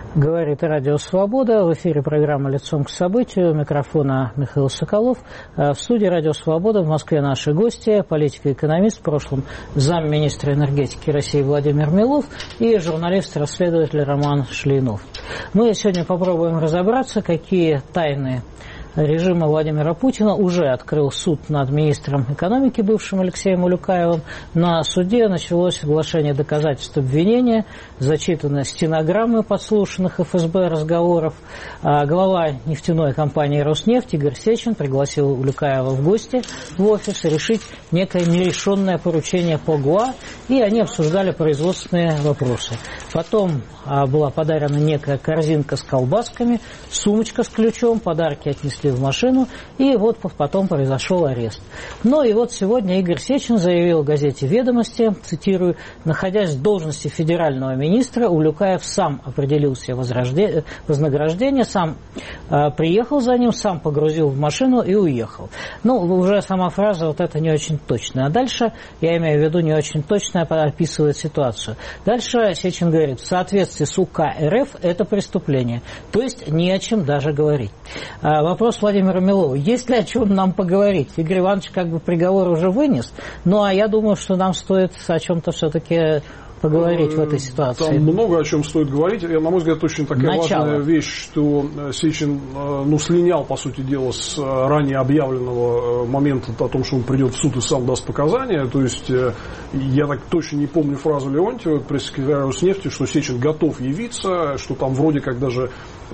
Говорит Радио Свобода. В эфире программа «Лицом к событию». У микрофона Михаил Соколов. В студии Радио Свобода в Москве наши гости. Политик и экономист, в прошлом замминистра энергетики России Владимир Милов и журналист-расследователь Роман Шлейнов. Мы сегодня попробуем разобраться, какие тайны режима Владимира Путина уже открыл суд над министром экономики, бывшим Алексеем Улюкаевым. На суде началось оглашение доказательств обвинения, зачитаны стенограммы подслушанных ФСБ разговоров. Глава нефтяной компании «Роснефть» Игорь Сечин пригласил Улюкаева в гости в офис решить некое нерешенное поручение по ГУА, и они обсуждали производственные вопросы. Потом была подарена некая корзинка с колбасками, сумочка с ключом, подарки отнесли в машину, и вот потом произошел арест. Ну и вот сегодня Игорь Сечин заявил в газете «Ведомости», цитирую: «Находясь в должности федерального министра, Улюкаев сам определил себе вознаграждение, сам приехал за ним, сам погрузил в машину и уехал». Ну, уже сама фраза вот эта не очень точная. А дальше, я имею в виду, не очень точная, описывает ситуацию. Дальше Сечин говорит: в соответствии с УК РФ это преступление. То есть не о чем даже говорить. Вопрос Владимиру Милову: есть ли о чем нам поговорить? Игорь Иванович как бы приговор уже вынес, ну а я думаю, что нам стоит о чем-то все-таки поговорить в этой ситуации. Там много о чем стоит говорить. На мой взгляд, очень такая важная вещь, что Сечин слинял, по сути дела, с ранее объявленного момента о том, что он придет в суд и сам даст показания. То есть, я так точно не помню фразу Леонтьева, пресс-секретаря Роснефти, что Сечин готов явиться, что там вроде как даже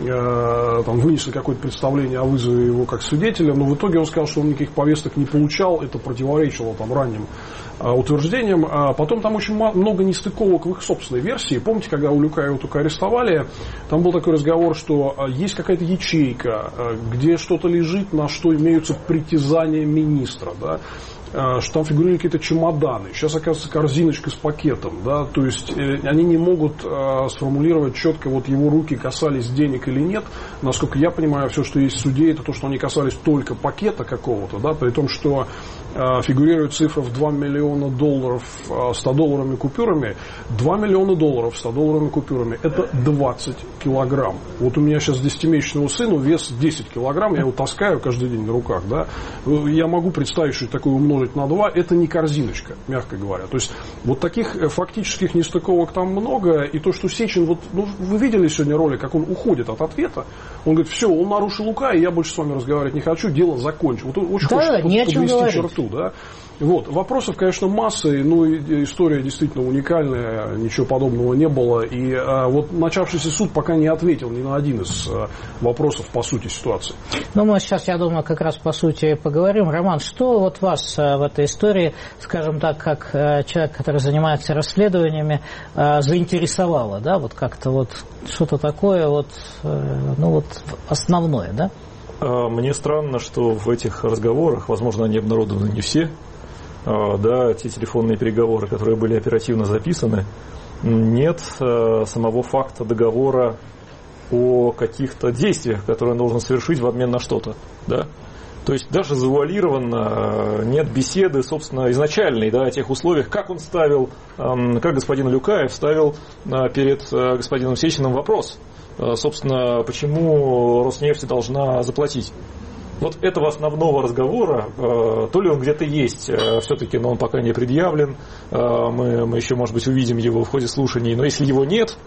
там вынесли какое-то представление о вызове его как свидетеля, но в итоге он сказал, что он никаких повесток не получал, это противоречило там ранним утверждениям. А потом там очень много нестыковок в их собственной версии. Помните, когда Улюкаева только арестовали, там был такой разговор, что есть какая-то ячейка, где что-то лежит, на что имеются притязания министра, да? Что там фигурировали какие-то чемоданы, сейчас, оказывается, корзиночка с пакетом, да, то есть они не могут сформулировать четко, вот его руки касались денег или нет. Насколько я понимаю, все, что есть в суде, это то, что они касались только пакета какого-то, да, при том, что фигурирует цифра в $2 миллиона 100-долларовыми купюрами. $2 миллиона 100-долларовыми купюрами – это 20 килограмм. Вот у меня сейчас 10-месячного сына вес 10 килограмм, я его таскаю каждый день на руках, да. Я могу представить, что такое умножить на 2, это не корзиночка, мягко говоря. То есть, вот таких фактических нестыковок там много, и то, что Сечин, вот, ну, вы видели сегодня ролик, как он уходит от ответа, он говорит: все, он нарушил УК, и я больше с вами разговаривать не хочу, дело закончено. Вот он очень хочет подвести черту, да. Вот. Вопросов, конечно, масса, ну, история действительно уникальная, ничего подобного не было, и вот начавшийся суд пока не ответил ни на один из вопросов по сути ситуации. Ну, мы сейчас, я думаю, как раз по сути поговорим. Роман, что вот вас в этой истории, скажем так, как человек, который занимается расследованиями, заинтересовало, да, вот как-то вот что-то такое вот, ну вот основное, да? Мне странно, что в этих разговорах, возможно, они обнародованы не все, да, те телефонные переговоры, которые были оперативно записаны, нет самого факта договора о каких-то действиях, которые он должен совершить в обмен на что-то, да. То есть даже завуалированно нет беседы, собственно, изначальной, да, о тех условиях, как он ставил, как господин Улюкаев ставил перед господином Сечиным вопрос, собственно, почему Роснефть должна заплатить. Вот этого основного разговора, то ли он где-то есть все-таки, но он пока не предъявлен, мы еще, может быть, увидим его в ходе слушаний, но если его нет,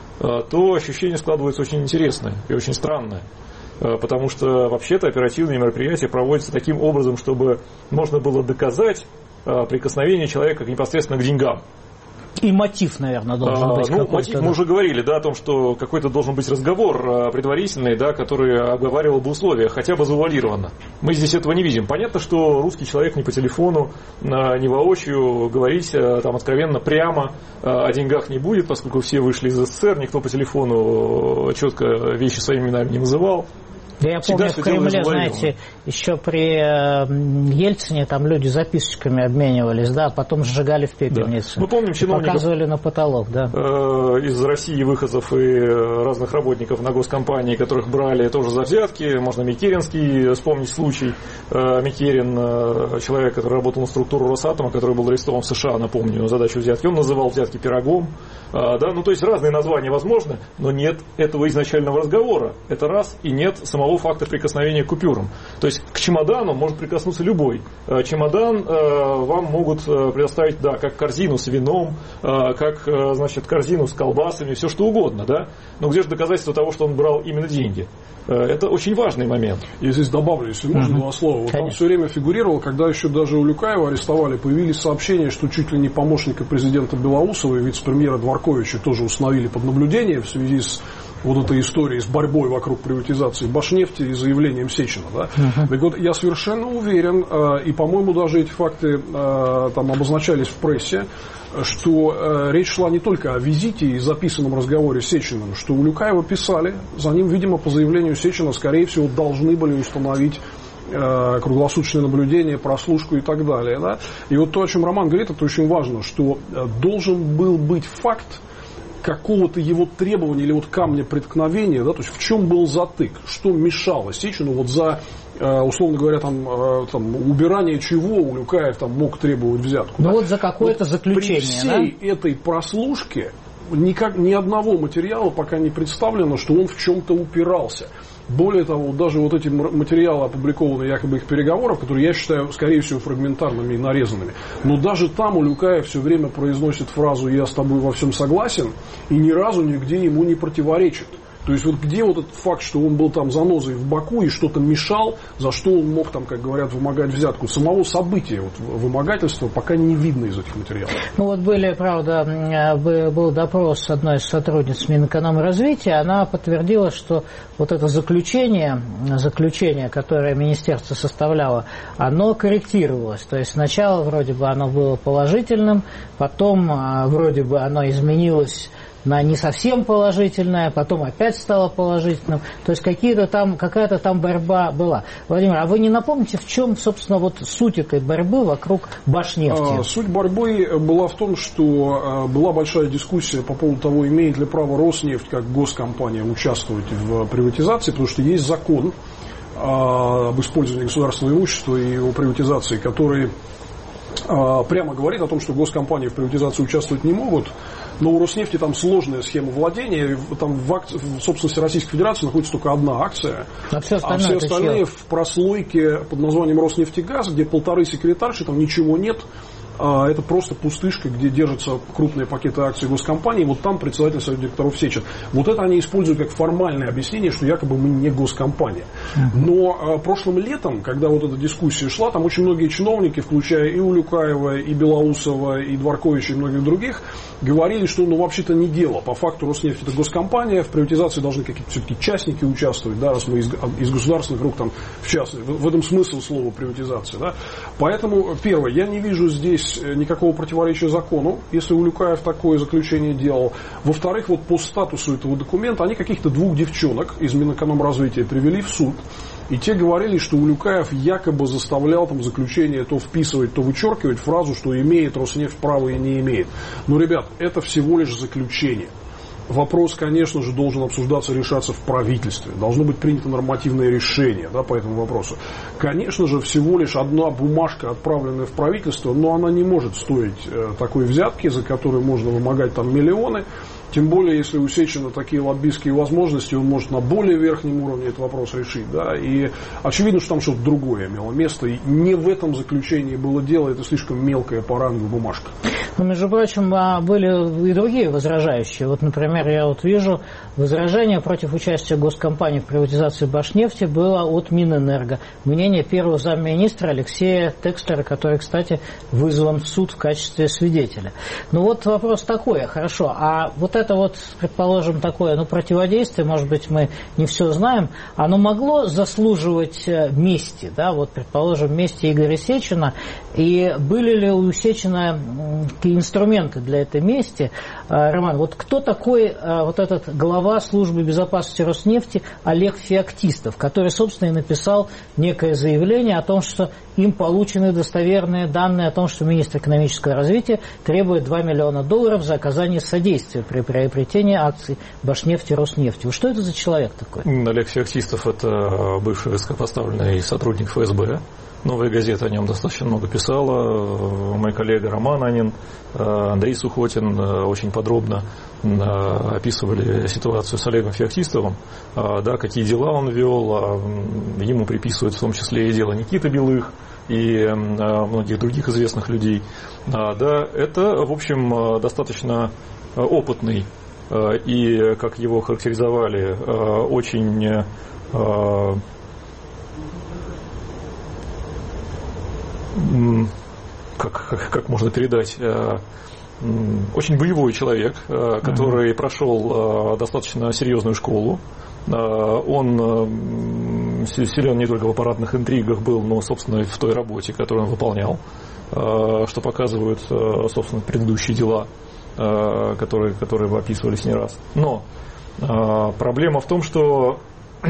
то ощущение складывается очень интересное и очень странное. Потому что вообще-то оперативные мероприятия проводятся таким образом, чтобы можно было доказать прикосновение человека непосредственно к деньгам. И мотив, наверное, должен быть какой-то. Мотив, мы уже говорили, да, о том, что какой-то должен быть разговор предварительный, да, который оговаривал бы условия, хотя бы завуалированно. Мы здесь этого не видим. Понятно, что русский человек не по телефону, не воочию говорить там откровенно прямо о деньгах не будет, поскольку все вышли из СССР, никто по телефону четко вещи своими именами не называл. Я помню, в Кремле, знаете, еще при Ельцине там люди записочками обменивались, да, а потом сжигали в пепельнице. Да. Мы помним чиновников, показывали на потолок, да. Из России выходцев и разных работников на госкомпании, которых брали тоже за взятки. Можно Микеринский вспомнить случай. Микерин, человек, который работал на структуру Росатома, который был арестован в США, напомню, на задачу взятки. Он называл взятки пирогом. Да, ну, то есть разные названия возможны, но нет этого изначального разговора. Это раз, и нет самого факта прикосновения к купюрам. То есть к чемодану может прикоснуться любой. Чемодан вам могут предоставить, да, как корзину с вином, как, значит, корзину с колбасами, все что угодно, да. Но где же доказательство того, что он брал именно деньги? Это очень важный момент. Я здесь добавлю, если можно, два слова. Вот там все время фигурировало, когда еще даже Улюкаева арестовали, появились сообщения, что чуть ли не помощника президента Белоусова и вице-премьера Дворковича тоже установили под наблюдение в связи с вот этой историей, с борьбой вокруг приватизации Башнефти и заявлением Сечина. Да? Так вот, я совершенно уверен, и, по-моему, даже эти факты там обозначались в прессе, что речь шла не только о визите и записанном разговоре с Сечиным, что Улюкаева писали, за ним, видимо, по заявлению Сечина, скорее всего, должны были установить круглосуточное наблюдение, прослушку и так далее. Да? И вот то, о чем Роман говорит, это очень важно, что должен был быть факт какого-то его требования или вот камня преткновения, да, то есть в чем был затык, что мешало Сечину вот за, условно говоря, там убирание чего Улюкаев там мог требовать взятку. Ну да? вот за какое-то вот заключение. При всей этой прослушке ни одного материала пока не представлено, что он в чем-то упирался. Более того, даже вот эти материалы, опубликованные якобы их переговоров, которые я считаю, скорее всего, фрагментарными и нарезанными, но даже там Улюкаев все время произносит фразу «я с тобой во всем согласен» и ни разу нигде ему не противоречит. То есть вот где вот этот факт, что он был там занозой в боку и что-то мешал, за что он мог там, как говорят, вымогать взятку. Самого события вот, вымогательства пока не видно из этих материалов. Ну вот были, правда, был допрос одной из сотрудниц Минэкономразвития, она подтвердила, что вот это заключение, которое министерство составляло, оно корректировалось. То есть сначала вроде бы оно было положительным, потом вроде бы оно изменилось на не совсем положительное, потом опять стало положительным. То есть какая-то там борьба была. Владимир, а вы не напомните, в чем, собственно, вот суть этой борьбы вокруг Башнефти? Суть борьбы была в том, что была большая дискуссия по поводу того, имеет ли право Роснефть как госкомпания участвовать в приватизации, потому что есть закон об использовании государственного имущества и его приватизации, который прямо говорит о том, что госкомпании в приватизации участвовать не могут. Но у Роснефти там сложная схема владения. Там в собственности Российской Федерации находится только одна акция. А все остальные в прослойке под названием Роснефтегаз, где 1,5 секретарши, там ничего нет. Это просто пустышка, где держатся крупные пакеты акций госкомпании. Вот там председатель совета директоров Сечин. Вот это они используют как формальное объяснение, что якобы мы не госкомпания. Но прошлым летом, когда вот эта дискуссия шла, там очень многие чиновники, включая и Улюкаева, и Белоусова, и Дворковича, и многих других, говорили, что вообще-то не дело. По факту Роснефть это госкомпания, в приватизации должны какие-то все-таки частники участвовать, да, раз мы из государственных рук там в частности. В этом смысл слова приватизация. Да. Поэтому, первое, я не вижу здесь никакого противоречия закону, если Улюкаев такое заключение делал. Во-вторых, вот по статусу этого документа они каких-то 2 девчонок из Минэкономразвития привели в суд. И те говорили, что Улюкаев якобы заставлял там заключение то вписывать, то вычеркивать фразу, что имеет Роснефть право и не имеет. Но, ребят, это всего лишь заключение. Вопрос, конечно же, должен обсуждаться, решаться в правительстве. Должно быть принято нормативное решение, да, по этому вопросу. Конечно же, всего лишь одна бумажка, отправленная в правительство, но она не может стоить такой взятки, за которую можно вымогать там миллионы. Тем более, если у Сечина такие лоббистские возможности, он может на более верхнем уровне этот вопрос решить. Да? И очевидно, что там что-то другое имело место. И не в этом заключении было дело, это слишком мелкая по рангу бумажка. Но, между прочим, были и другие возражающие. Вот, например, я вот вижу, возражение против участия госкомпании в приватизации Башнефти было от Минэнерго. Мнение первого замминистра Алексея Текстера, который, кстати, вызван в суд в качестве свидетеля. Ну вот вопрос такой, хорошо, а вот это вот, предположим, такое, противодействие, может быть, мы не все знаем, оно могло заслуживать мести, да, вот, предположим, мести Игоря Сечина, и были ли у Сечина некие инструменты для этой мести. Роман, вот кто такой вот этот глава службы безопасности Роснефти Олег Феоктистов, который, собственно, и написал некое заявление о том, что им получены достоверные данные о том, что министр экономического развития требует $2 миллиона за оказание содействия при приобретении акций Башнефти и Роснефти. Что это за человек такой? Олег Феоктистов – это бывший высокопоставленный сотрудник ФСБ. «Новая газета» о нем достаточно много писала. Мой коллега Роман Анин, Андрей Сухотин очень подробно описывали ситуацию с Олегом Феоктистовым, да, какие дела он вел. Ему приписывают в том числе и дело Никиты Белых и многих других известных людей. Да, это, в общем, достаточно опытный и, как его характеризовали, очень как можно передать, очень боевой человек, который прошел достаточно серьезную школу. Он силен не только в аппаратных интригах был, но, собственно, и в той работе, которую он выполнял, что показывают, собственно, предыдущие дела, которые описывались не раз. Но проблема в том, что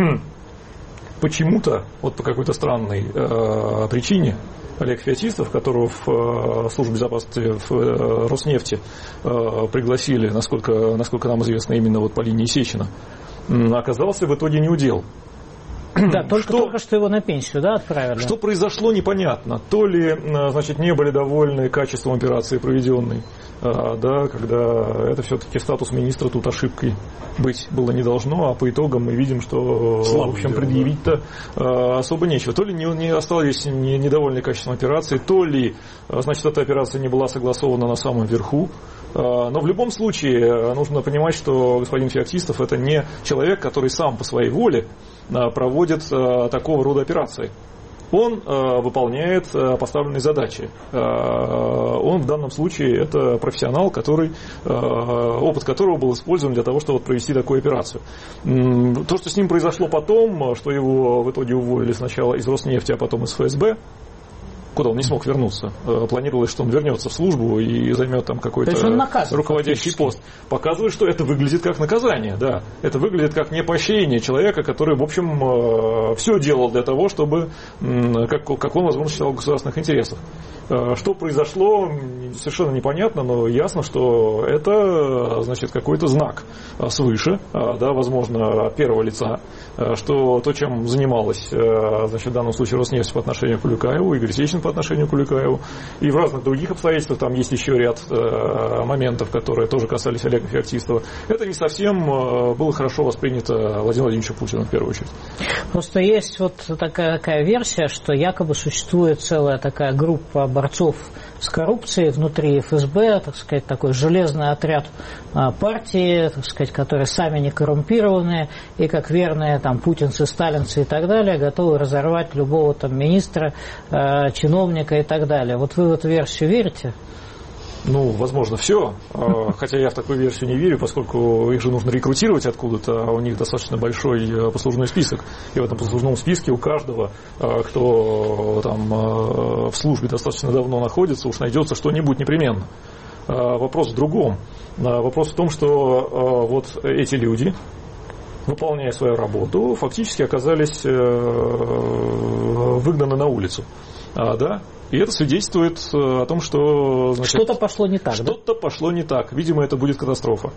почему-то, вот по какой-то странной причине, Олег Феоктистов, которого в службу безопасности в Роснефти пригласили, насколько нам известно, именно вот по линии Сечина, оказался в итоге не у дел. Да, только что его на пенсию, да, отправили. Что произошло, непонятно. То ли, значит, не были довольны качеством операции проведенной, да, когда это все-таки статус министра тут ошибкой быть было не должно, а по итогам мы видим, что, в общем, предъявить-то особо нечего. То ли не остались недовольны качеством операции, то ли, значит, эта операция не была согласована на самом верху. Но в любом случае нужно понимать, что господин Феоктистов это не человек, который сам по своей воле проводит такого рода операции. Он выполняет поставленные задачи. Он в данном случае это профессионал, опыт которого был использован для того, чтобы провести такую операцию. То, что с ним произошло потом, что его в итоге уволили сначала из Роснефти, а потом из ФСБ, куда он не смог вернуться. Планировалось, что он вернется в службу и займет там какой-то руководящий пост. Показывает, что это выглядит как наказание. Да. Это выглядит как не поощрение человека, который, в общем, все делал для того, чтобы, как он, возможно, считал, государственных интересов. Что произошло, совершенно непонятно, но ясно, что это, значит, какой-то знак свыше, да, возможно, от первого лица, что то, чем занималась, значит, в данном случае Роснефть по отношению к Улюкаеву, Игорь Сечин по отношению к Улюкаеву, и в разных других обстоятельствах, там есть еще ряд моментов, которые тоже касались Олега Феоктистова, это не совсем было хорошо воспринято Владимиром Владимировичем Путиным в первую очередь. Просто есть вот такая версия, что якобы существует целая такая группа борцов с коррупцией внутри ФСБ, так сказать, такой железный отряд партии, так сказать, которые сами не коррумпированные и как верные там путинцы, сталинцы и так далее, готовы разорвать любого там министра, чиновника и так далее. Вот вы в эту версию верите? Ну, возможно, все. Хотя я в такую версию не верю, поскольку их же нужно рекрутировать откуда-то, а у них достаточно большой послужной список. И в этом послужном списке у каждого, кто там в службе достаточно давно находится, уж найдется что-нибудь непременно. Вопрос в другом. Вопрос в том, что вот эти люди, выполняя свою работу, фактически оказались выгнаны на улицу. Да? И это свидетельствует о том, что... Значит, что-то пошло не так. Что-то пошло не так. Видимо, это будет катастрофа.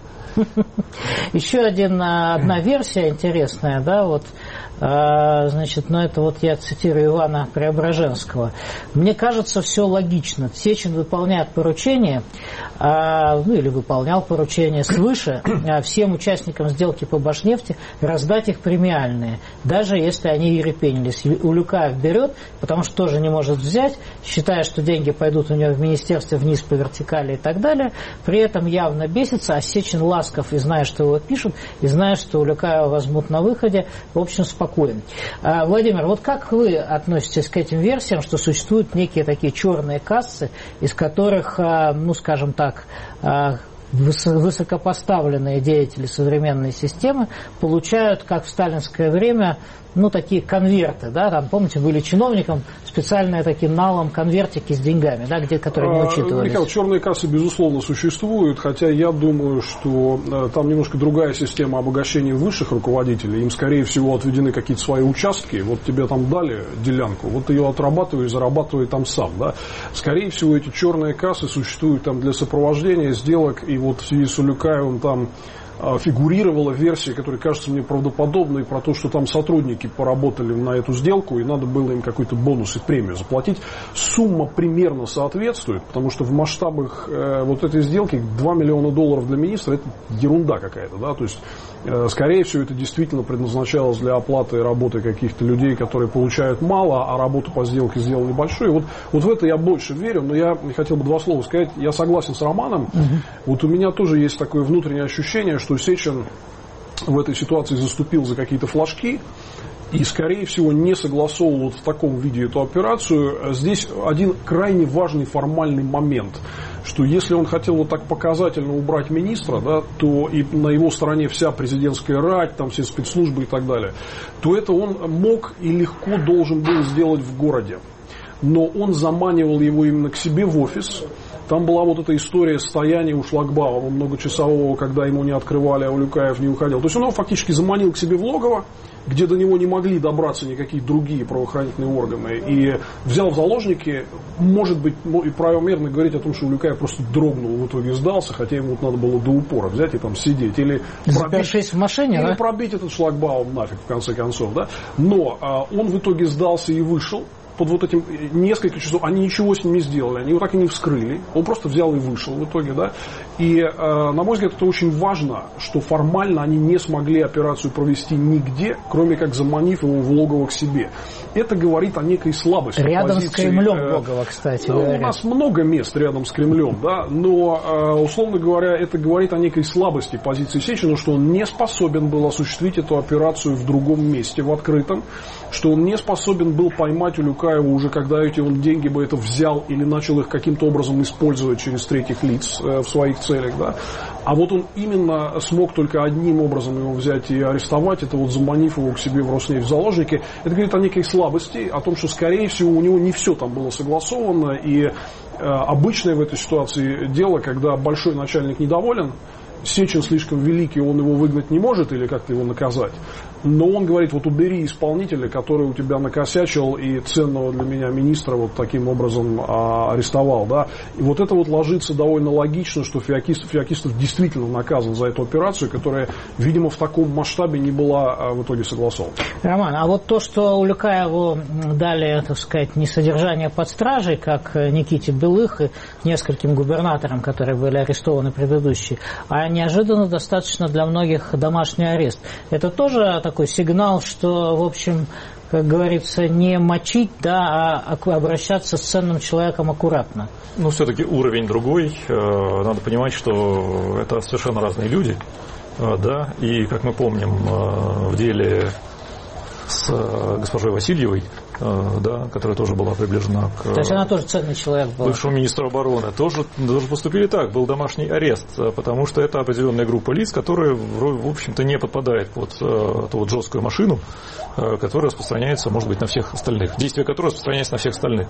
Еще одна версия интересная, да, вот, значит, но это вот я цитирую Ивана Преображенского. Мне кажется, все логично. Сечин выполняет поручение, ну или выполнял поручение свыше всем участникам сделки по Башнефти раздать их премиальные, даже если они ерепенились. Улюкаев берет, потому что тоже не может взять, считая, что деньги пойдут у него в министерстве вниз по вертикали и так далее, при этом явно бесится, а Сечин ласков и зная, что его пишут, и зная, что Улюкаева возьмут на выходе, в общем, спокоен. Владимир, вот как вы относитесь к этим версиям, что существуют некие такие черные кассы, из которых, ну, скажем так, высокопоставленные деятели современной системы получают, как в сталинское время, такие конверты, да, там, помните, были чиновникам специальные такие налом конвертики с деньгами, да, которые не учитывались. Михаил, черные кассы, безусловно, существуют, хотя я думаю, что там немножко другая система обогащения высших руководителей, им, скорее всего, отведены какие-то свои участки, вот тебе там дали делянку, вот ты ее отрабатывай, зарабатывай там сам, да. Скорее всего, эти черные кассы существуют там для сопровождения сделок, и вот в связи с Улюкаевым там фигурировала версия, которая кажется мне правдоподобной, про то, что там сотрудники поработали на эту сделку, и надо было им какой-то бонус и премию заплатить. Сумма примерно соответствует, потому что в масштабах вот этой сделки $2 миллиона для министра — это ерунда какая-то, да, то есть, скорее всего, это действительно предназначалось для оплаты работы каких-то людей, которые получают мало, а работу по сделке сделали большую. Вот в это я больше верю, но я хотел бы 2 слова сказать. Я согласен с Романом. Вот у меня тоже есть такое внутреннее ощущение, что Сечин в этой ситуации заступил за какие-то флажки и, скорее всего, не согласовывал вот в таком виде эту операцию. Здесь один крайне важный формальный момент, что если он хотел вот так показательно убрать министра, да, то и на его стороне вся президентская рать, там все спецслужбы и так далее, то это он мог и легко должен был сделать в городе. Но он заманивал его именно к себе в офис. Там была вот эта история стояния у шлагбаума многочасового, когда ему не открывали, а Улюкаев не уходил. То есть он его фактически заманил к себе в логово, где до него не могли добраться никакие другие правоохранительные органы, и взял в заложники. Может быть, и правомерно говорить о том, что Улюкаев просто дрогнул, в итоге сдался, хотя ему вот надо было до упора взять и там сидеть. Или запершись в машине, или да? пробить этот шлагбаум нафиг, в конце концов. Да? Но он в итоге сдался и вышел. Под вот этим несколько часов они ничего с ним не сделали, они его так и не вскрыли, он просто взял и вышел в итоге, да. И, на мой взгляд, это очень важно, что формально они не смогли операцию провести нигде, кроме как заманив его в логово к себе. Это говорит о некой слабости. Рядом позиции, с Кремлем логово, кстати. У нас много мест рядом с Кремлем, да, но, условно говоря, это говорит о некой слабости позиции Сечина, что он не способен был осуществить эту операцию в другом месте, в открытом, что он не способен был поймать Улюкаева уже, когда он деньги бы это взял или начал их каким-то образом использовать через третьих лиц в своих целях, да. А вот он именно смог только одним образом его взять и арестовать, это вот заманив его к себе в Роснефть в заложники. Это говорит о некой слабости, о том, что, скорее всего, у него не все там было согласовано, и обычное в этой ситуации дело, когда большой начальник недоволен, Сечин слишком великий, он его выгнать не может или как-то его наказать. Но он говорит, вот убери исполнителя, который у тебя накосячил и ценного для меня министра вот таким образом арестовал. Да? И вот это вот ложится довольно логично, что Феокистов действительно наказан за эту операцию, которая, видимо, в таком масштабе не была в итоге согласована. Роман, а вот то, что Улюкаеву дали, так сказать, не содержание под стражей, как Никите Белых и нескольким губернаторам, которые были арестованы предыдущие, а неожиданно достаточно для многих домашний арест. Это тоже такой сигнал, что, в общем, как говорится, не мочить, да, а обращаться с ценным человеком аккуратно. Ну, все-таки уровень другой. Надо понимать, что это совершенно разные люди. Да, и, как мы помним, в деле с госпожой Васильевой, да, которая тоже была приближена к... То есть она тоже ценный человек был. Бывшему министру обороны. Тоже поступили так. Был домашний арест, потому что это определенная группа лиц, которая, в общем-то, не подпадает под ту вот жесткую машину, которая распространяется, может быть, на всех остальных. Действие которой распространяется на всех остальных.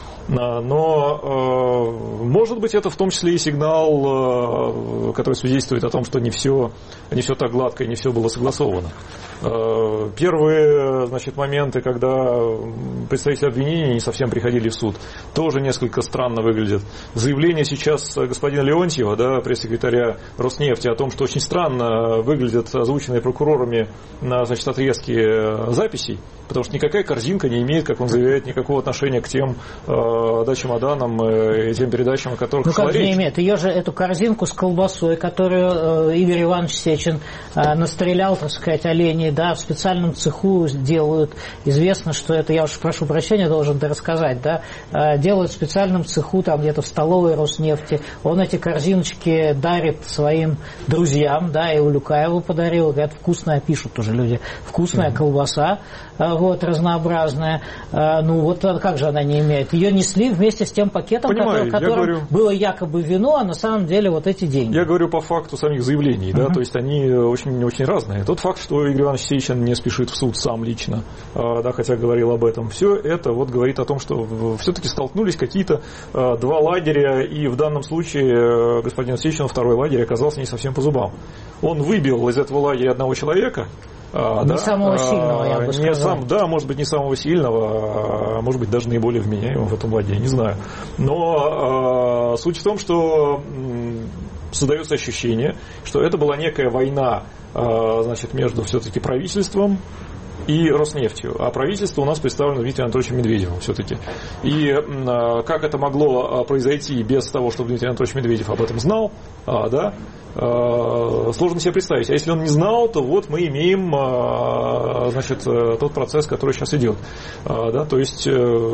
Но, может быть, это в том числе и сигнал, который свидетельствует о том, что не все так гладко и не все было согласовано. Первые, значит, моменты, когда представители обвинения не совсем приходили в суд, тоже несколько странно выглядят. Заявление сейчас господина Леонтьева, да, пресс-секретаря Роснефти, о том, что очень странно выглядят озвученные прокурорами, значит, отрезки записей, потому что никакая корзинка не имеет, как он заявляет, никакого отношения к тем чемоданам и тем передачам, о которых шла речь. Ну, как не имеет? Ее же, эту корзинку с колбасой, которую Игорь Иванович Сечин настрелял, так сказать, оленей, да, в специальном цеху делают. Известно, что это, я уж прошу прощения, должен рассказать, да, делают в специальном цеху, там где-то в столовой Роснефти. Он эти корзиночки дарит своим друзьям, да, и Улюкаеву подарил. Говорят, вкусная, пишут уже люди, вкусная колбаса, вот, разнообразная. Ну, вот как же она не имеет? Ее внесли вместе с тем пакетом, которым было якобы вино, а на самом деле вот эти деньги. Я говорю по факту самих заявлений, да, то есть они очень разные. Тот факт, что Игорь Иванович Сечин не спешит в суд сам лично, да, хотя говорил об этом, все это вот говорит о том, что все-таки столкнулись какие-то два лагеря, и в данном случае господин Сечин, второй лагерь, оказался не совсем по зубам. Он выбил из этого лагеря одного человека. Не самого сильного, я бы сказал. Может быть, не самого сильного, а может быть, даже наиболее вменяемого в этом лагере, не знаю. Но суть в том, что создается ощущение, что это была некая война, значит, между все-таки правительством и Роснефтью. А правительство у нас представлено Дмитрием Анатольевичем Медведевым все-таки. И как это могло произойти без того, чтобы Дмитрий Анатольевич Медведев об этом знал, да, сложно себе представить. А если он не знал, то вот мы имеем, значит, тот процесс, который сейчас идет. Да, то есть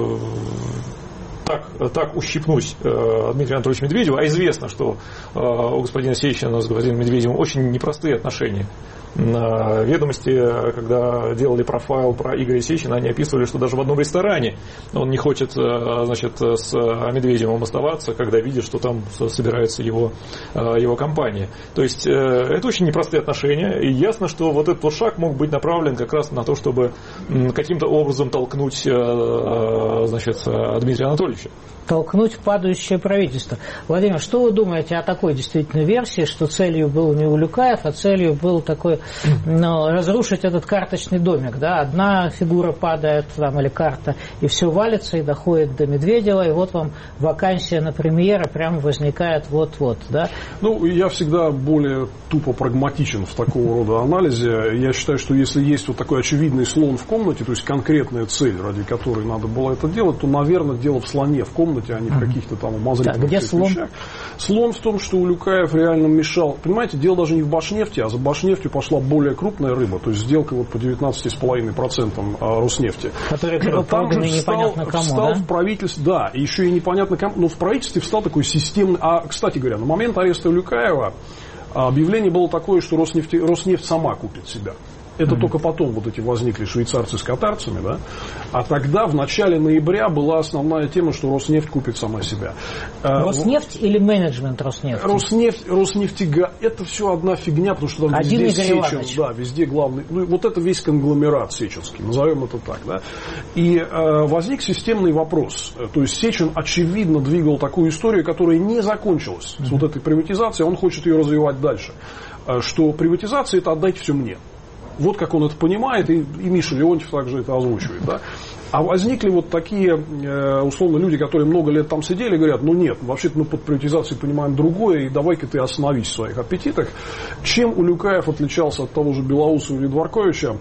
так ущипнуть Дмитрия Анатольевича Медведева, а известно, что у господина Сечина с господином Медведевым очень непростые отношения. Ведомости, когда делали профайл про Игоря Сечина, они описывали, что даже в одном ресторане он не хочет, значит, с Медведевым оставаться, когда видит, что там собирается его компания. То есть это очень непростые отношения, и ясно, что вот этот вот шаг мог быть направлен как раз на то, чтобы каким-то образом толкнуть, значит, Дмитрия Анатольевича. Толкнуть падающее правительство. Владимир, что вы думаете о такой действительно версии, что целью был не Улюкаев, а целью был такой, разрушить этот карточный домик, да? Одна фигура падает, там, или карта, и все валится, и доходит до Медведева, и вот вам вакансия на премьера прямо возникает вот-вот, да? Ну, я всегда более тупо прагматичен в такого рода анализе. Я считаю, что если есть вот такой очевидный слон в комнате, то есть конкретная цель, ради которой надо было это делать, то, наверное, дело в слоне в комнате, а не в каких-то там умозрительных вещах. Слон в том, что Улюкаев реально мешал. Понимаете, дело даже не в Башнефти, а за Башнефтью пошла более крупная рыба, то есть сделка вот по 19,5% Роснефти. Которая перепродана непонятно кому, встал в правительстве, да, и еще и непонятно кому, но в правительстве встал такой системный. А, кстати говоря, на момент ареста Улюкаева объявление было такое, что Роснефть сама купит себя. Это только потом вот эти возникли швейцарцы с катарцами, да? А тогда в начале ноября была основная тема, что Роснефть купит сама себя. Роснефть или менеджмент Роснефти? Роснефтегаз, это все одна фигня, потому что там один везде Сечин, да, везде главный, ну вот это весь конгломерат сеченский, назовем это так, да? И возник системный вопрос, то есть Сечин очевидно двигал такую историю, которая не закончилась с вот этой приватизацией, он хочет ее развивать дальше, что приватизация это отдайте все мне. Вот как он это понимает, и Миша Леонтьев также это озвучивает. Да? А возникли вот такие, условно, люди, которые много лет там сидели, говорят, ну нет, вообще-то мы под приватизацией понимаем другое, и давай-ка ты остановись в своих аппетитах. Чем Улюкаев отличался от того же Белоусова или Дворковича?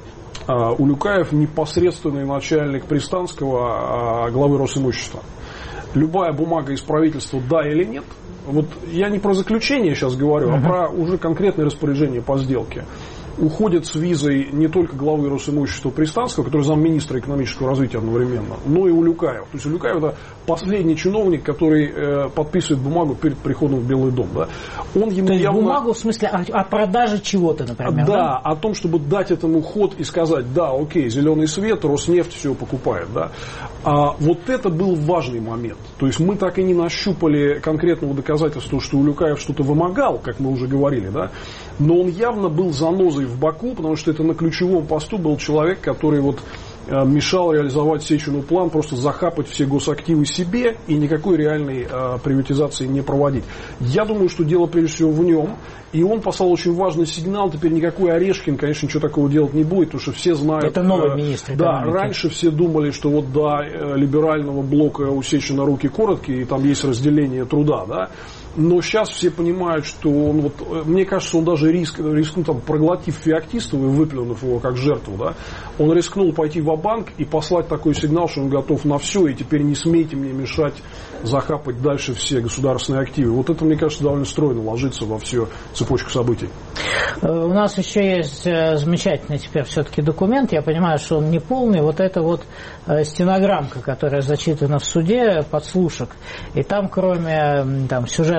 Улюкаев непосредственный начальник Пристанского, главы Росимущества. Любая бумага из правительства, да или нет, вот я не про заключение сейчас говорю, а про уже конкретное распоряжение по сделке. Уходит с визой не только главы Росимущества Пристанского, который замминистра экономического развития одновременно, но и Улюкаев. То есть Улюкаев это последний чиновник, который подписывает бумагу перед приходом в Белый дом. Да? Он ему то есть явно... бумагу в смысле о продаже чего-то, например? Да, о том, чтобы дать этому ход и сказать, да, окей, зеленый свет, Роснефть все покупает. Да? А вот это был важный момент. То есть мы так и не нащупали конкретного доказательства, что Улюкаев что-то вымогал, как мы уже говорили, да? Но он явно был занозой в боку, потому что это на ключевом посту был человек, который вот мешал реализовать Сечину план, просто захапать все госактивы себе и никакой реальной приватизации не проводить. Я думаю, что дело прежде всего в нем, и он послал очень важный сигнал, теперь никакой Орешкин, конечно, ничего такого делать не будет, потому что все знают... Это новый министр экономики. Да, раньше все думали, что вот до либерального блока у Сечина руки короткие, и там есть разделение труда, да. Но сейчас все понимают, что он, вот, мне кажется, он даже рискнул, там, проглотив Феоктистова и выплюнув его как жертву, да, он рискнул пойти ва-банк и послать такой сигнал, что он готов на все, и теперь не смейте мне мешать захапать дальше все государственные активы. Вот это, мне кажется, довольно стройно ложится во всю цепочку событий. У нас еще есть замечательный теперь все-таки документ, я понимаю, что он не полный, вот это вот стенограммка, которая зачитана в суде, подслушек, и там, кроме там, сюжета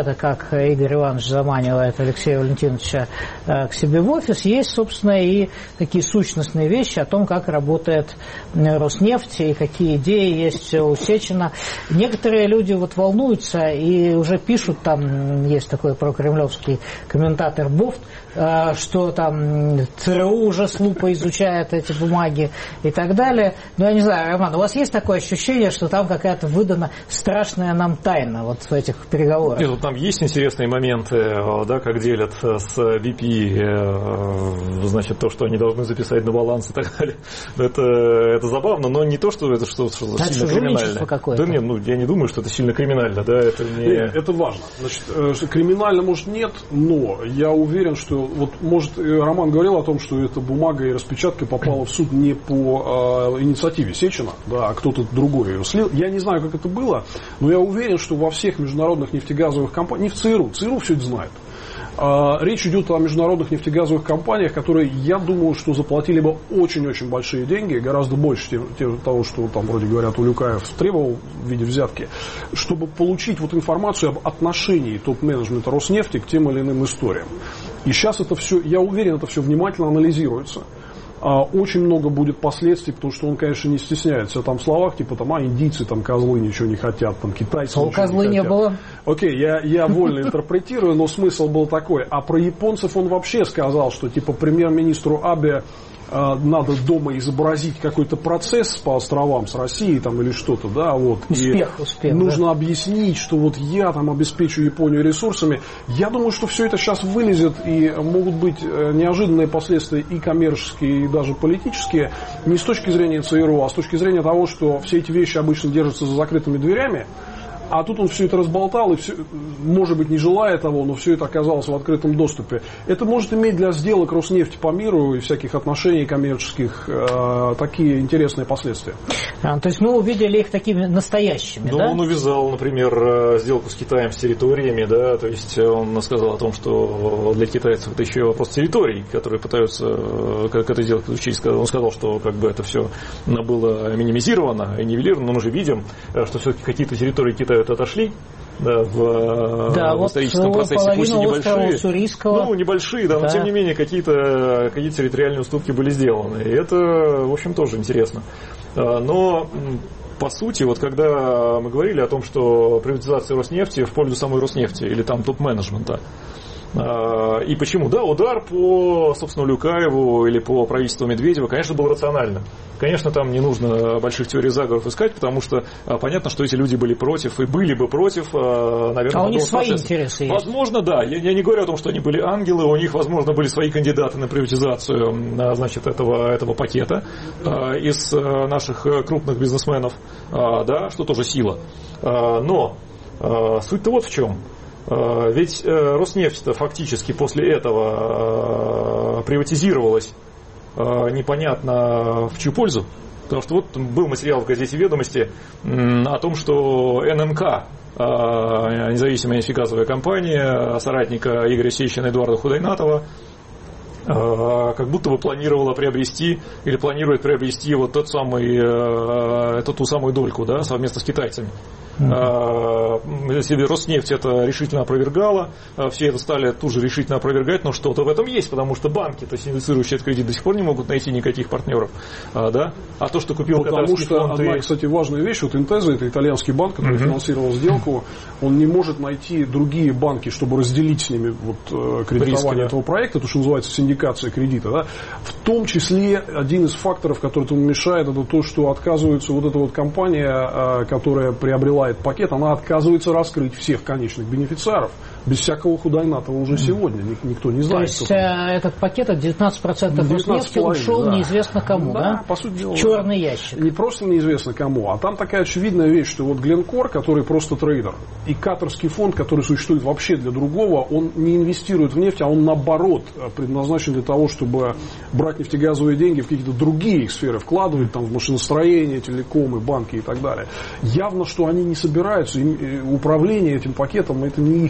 сюжеты, как Игорь Иванович заманивает Алексея Валентиновича к себе в офис, есть, собственно, и такие сущностные вещи о том, как работает Роснефть и какие идеи есть у Сечина. Некоторые люди вот волнуются и уже пишут, там есть такой прокремлевский комментатор Бофт, что там ЦРУ уже с лупой изучает эти бумаги и так далее. Но я не знаю, Роман, у вас есть такое ощущение, что там какая-то выдана страшная нам тайна вот в этих переговорах? Нет, там есть интересные моменты, да, как делят с BP, значит, то, что они должны записать на баланс и так далее. Это забавно, но не то, что это что сильно криминально. Какое-то. Да нет, я не думаю, что это сильно криминально, да, это не... Нет, это важно. Значит, криминально, может, нет, но я уверен, что вот, может, Роман говорил о том, что эта бумага и распечатка попала в суд не по инициативе Сечина, да, а кто-то другой ее слил. Я не знаю, как это было, но я уверен, что во всех международных нефтегазовых компаниях, не в ЦРУ все это знает. Речь идет о международных нефтегазовых компаниях, которые, я думаю, что заплатили бы очень-очень большие деньги, гораздо больше того, что там, вроде говорят, Улюкаев требовал в виде взятки, чтобы получить вот информацию об отношении топ-менеджмента Роснефти к тем или иным историям. И сейчас это все, я уверен, это все внимательно анализируется. Очень много будет последствий, потому что он, конечно, не стесняется там в словах, типа там, индийцы, там, козлы ничего не хотят, там, китайцы ничего козлы не хотят. Не было. Окей, я вольно интерпретирую, но смысл был такой. А про японцев он вообще сказал, что типа премьер-министру Абе надо дома изобразить какой-то процесс по островам с Россией там, или что-то, да, вот. Успех, нужно да? Объяснить, что вот я там обеспечу Японию ресурсами. Я думаю, что все это сейчас вылезет, и могут быть неожиданные последствия и коммерческие, и даже политические, не с точки зрения ЦРУ, а с точки зрения того, что все эти вещи обычно держатся за закрытыми дверями. А тут он все это разболтал, и все, может быть, не желая того, но все это оказалось в открытом доступе. Это может иметь для сделок Роснефти по миру и всяких отношений коммерческих такие интересные последствия. То есть мы увидели их такими настоящими, да? Он увязал, например, сделку с Китаем, с территориями, да, то есть он сказал о том, что для китайцев это еще вопрос территорий, которые пытаются к этой сделке подключить. Он сказал, что как бы это все было минимизировано и нивелировано, но мы же видим, что все-таки какие-то территории Китая отошли, да, в историческом процессе, пусть и небольшие, небольшие, да, но тем не менее какие-то территориальные уступки были сделаны. И это, в общем, тоже интересно. Но по сути, вот когда мы говорили о том, что приватизация Роснефти в пользу самой Роснефти или там топ-менеджмента, и почему? Да, удар по, собственно, Улюкаеву или по правительству Медведева, конечно, был рационально. Конечно, там не нужно больших теорий заговоров искать, потому что понятно, что эти люди были против и были бы против, наверное, у них свои интересы есть. Возможно, да. Я не говорю о том, что они были ангелы, у них, возможно, были свои кандидаты на приватизацию, значит, этого пакета из наших крупных бизнесменов, да, что тоже сила. Но суть-то вот в чем. Ведь Роснефть-то фактически после этого приватизировалась непонятно в чью пользу. Потому что вот был материал в газете «Ведомости» о том, что НМК, независимая нефтегазовая компания, соратника Игоря Сечина Эдуарда Худайнатова, как будто бы планировала приобрести или планирует приобрести вот ту самую дольку, да, совместно с китайцами. Роснефть это решительно опровергала, все это стали тут же решительно опровергать, но что-то в этом есть, потому что банки, то есть инвестирующие этот кредит, до сих пор не могут найти никаких партнеров, да? А то, что купил катарский фонд... Потому что одна, кстати, важная вещь, вот Интеза, это итальянский банк, который финансировал сделку, он не может найти другие банки, чтобы разделить с ними вот кредитование этого проекта, то, что называется синдикация кредита, да? В том числе один из факторов, который этому мешает, это то, что отказывается вот эта вот компания, которая приобрела этот пакет, она отказывается раскрыть всех конечных бенефициаров. Без всякого Худайнатова уже сегодня никто не знает. То есть этот пакет от 19% Роснефти ушел неизвестно кому, да? По сути дела, черный ящик. Не просто неизвестно кому, а там такая очевидная вещь, что вот Гленкор, который просто трейдер, и катарский фонд, который существует вообще для другого, он не инвестирует в нефть, а он наоборот предназначен для того, чтобы брать нефтегазовые деньги в какие-то другие сферы, вкладывать там в машиностроение, телекомы, банки и так далее. Явно, что они не собираются, управление этим пакетом, это не их цель.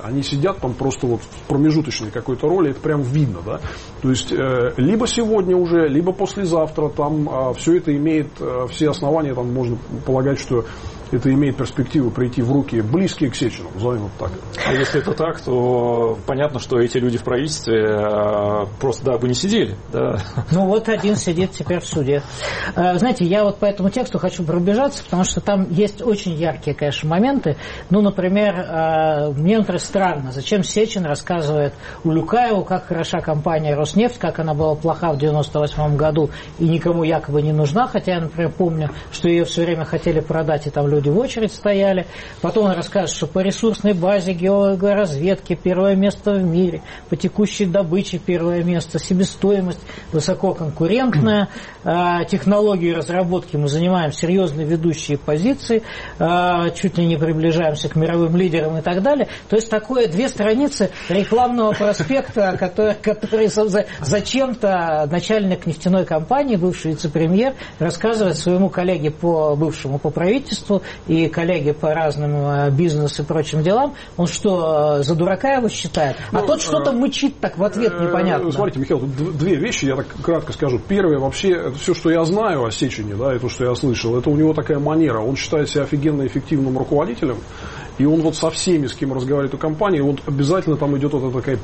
они сидят там просто вот в промежуточной какой-то роли, это прям видно, да. То есть, либо сегодня уже, либо послезавтра там все это имеет все основания, там можно полагать, что это имеет перспективу прийти в руки близкие к Сечину, назовем вот так. А если это так, то понятно, что эти люди в правительстве просто бы не сидели. Да. Ну вот один сидит теперь в суде. Знаете, я вот по этому тексту хочу пробежаться, потому что там есть очень яркие, конечно, моменты. Ну, например, мне, например, странно, зачем Сечин рассказывает Улюкаеву, как хороша компания «Роснефть», как она была плоха в 1998 году и никому якобы не нужна, хотя я, например, помню, что ее все время хотели продать, и там люди в очередь стояли. Потом он рассказывает, что по ресурсной базе геологоразведки первое место в мире, по текущей добыче первое место, себестоимость высококонкурентная, технологии разработки мы занимаем серьезные ведущие позиции, чуть ли не приближаемся к мировым лидерам и так далее. То есть такое 2 страницы рекламного проспекта, который зачем-то начальник нефтяной компании, бывший вице-премьер, рассказывает своему коллеге бывшему по правительству и коллеге по разным бизнесу и прочим делам. Он что, за дурака его считает? А тот что-то мычит так в ответ непонятно. Смотрите, Михаил, тут 2 вещи, я так кратко скажу. Первое, вообще, это все, что я знаю о Сечине, да, и то, что я слышал, это у него такая манера. Он считает себя офигенно эффективным руководителем. И он вот со всеми, с кем разговаривает о компании, вот обязательно там идет вот такая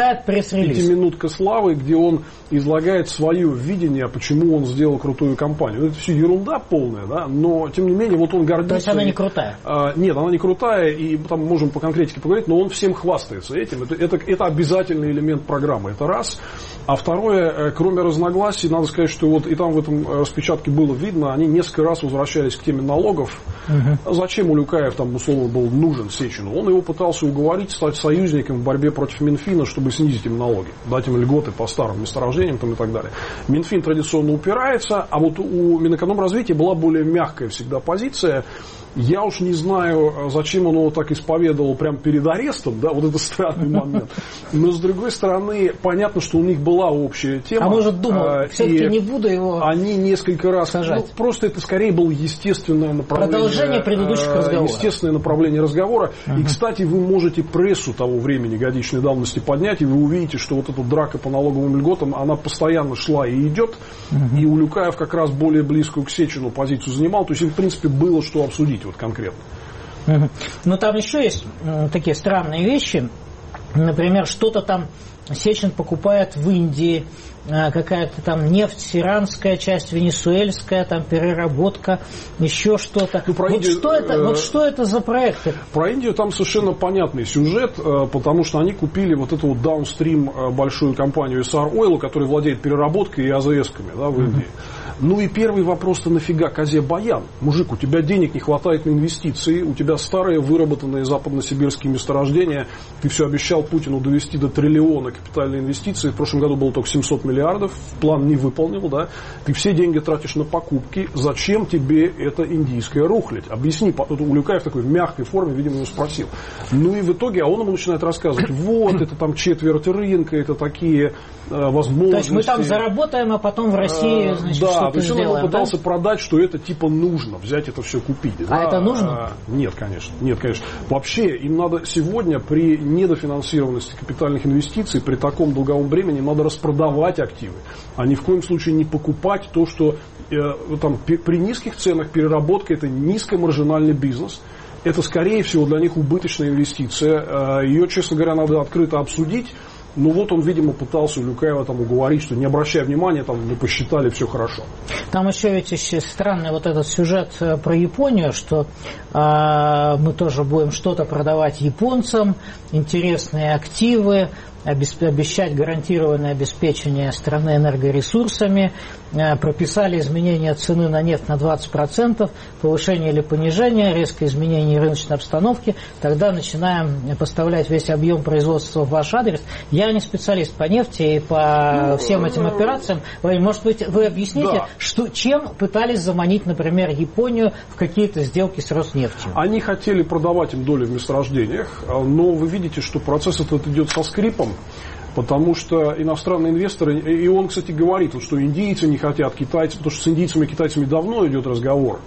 5-минутка славы, где он излагает свое видение, почему он сделал крутую компанию. Это все ерунда полная, да, но тем не менее вот он гордится. То есть она не крутая? Нет, она не крутая, и там можем по конкретике поговорить, но он всем хвастается этим. Это обязательный элемент программы, это раз. А второе, кроме разногласий, надо сказать, что вот и там в этом распечатке было видно, они несколько раз возвращались к теме налогов. Зачем Улюкаев там, условно, был нужен Сечину? Он его пытался уговорить стать союзником в борьбе против Минфина, чтобы снизить им налоги, дать им льготы по старым месторождениям там, и так далее. Минфин традиционно упирается, а вот у Минэкономразвития была более мягкая всегда позиция. Я уж не знаю, зачем он его так исповедовал прямо перед арестом, да, вот это странный момент. Но, с другой стороны, понятно, что у них была общая тема. А может, думал, все-таки не буду его они несколько раз сажать. Ну, просто это скорее было естественное направление. Продолжение предыдущих разговоров. Естественное направление разговора. И, кстати, вы можете прессу того времени годичной давности поднять, и вы увидите, что вот эта драка по налоговым льготам, она постоянно шла и идет. И Улюкаев как раз более близкую к Сечину позицию занимал. То есть им, в принципе, было что обсудить вот конкретно. Но там еще есть такие странные вещи. Например, что-то там Сечин покупает в Индии, какая-то там нефть иранская, часть венесуэльская, там переработка, еще что-то. Ну, что это за проекты? Про Индию там совершенно понятный сюжет, потому что они купили вот эту вот даунстрим большую компанию SR Oil, которая владеет переработкой и АЗС-ками, да, в Индии. Ну и первый вопрос-то нафига козе баян? Мужик, у тебя денег не хватает на инвестиции, у тебя старые выработанные западносибирские месторождения, ты все обещал Путину довести до триллиона капитальной инвестиции, в прошлом году было только 700 миллиардов, план не выполнил, да, ты все деньги тратишь на покупки, зачем тебе эта индийская рухлядь? Объясни, Улюкаев в такой мягкой форме, видимо, его спросил. Ну и в итоге, он ему начинает рассказывать, вот, это там четверть рынка, это такие возможности. То есть мы там заработаем, а потом в России, значит, да, то есть он ему пытался продать, что это типа нужно, взять это все купить. А это нужно? Нет, конечно. Вообще, им надо сегодня при недофинансированности капитальных инвестиций, при таком долговом бремени, надо распродавать активы, а ни в коем случае не покупать то, что там, при низких ценах переработка – это низкомаржинальный бизнес. Это, скорее всего, для них убыточная инвестиция. Ее, честно говоря, надо открыто обсудить. Ну вот он, видимо, пытался Улюкаева там уговорить, что не обращай внимания, там мы посчитали, все хорошо. Там еще ведь странный вот этот сюжет про Японию, что мы тоже будем что-то продавать японцам, интересные активы, обещать гарантированное обеспечение страны энергоресурсами, прописали изменение цены на нефть на 20%, повышение или понижение, резкое изменение рыночной обстановки, тогда начинаем поставлять весь объем производства в ваш адрес. Я не специалист по нефти и по всем этим операциям. Может быть, вы объясните, чем пытались заманить, например, Японию в какие-то сделки с Роснефтью? Они хотели продавать им доли в месторождениях, но вы видите, что процесс этот идет со скрипом. Потому что иностранные инвесторы, и он, кстати, говорит, что индийцы не хотят китайцев, потому что с индийцами и китайцами давно идет разговор.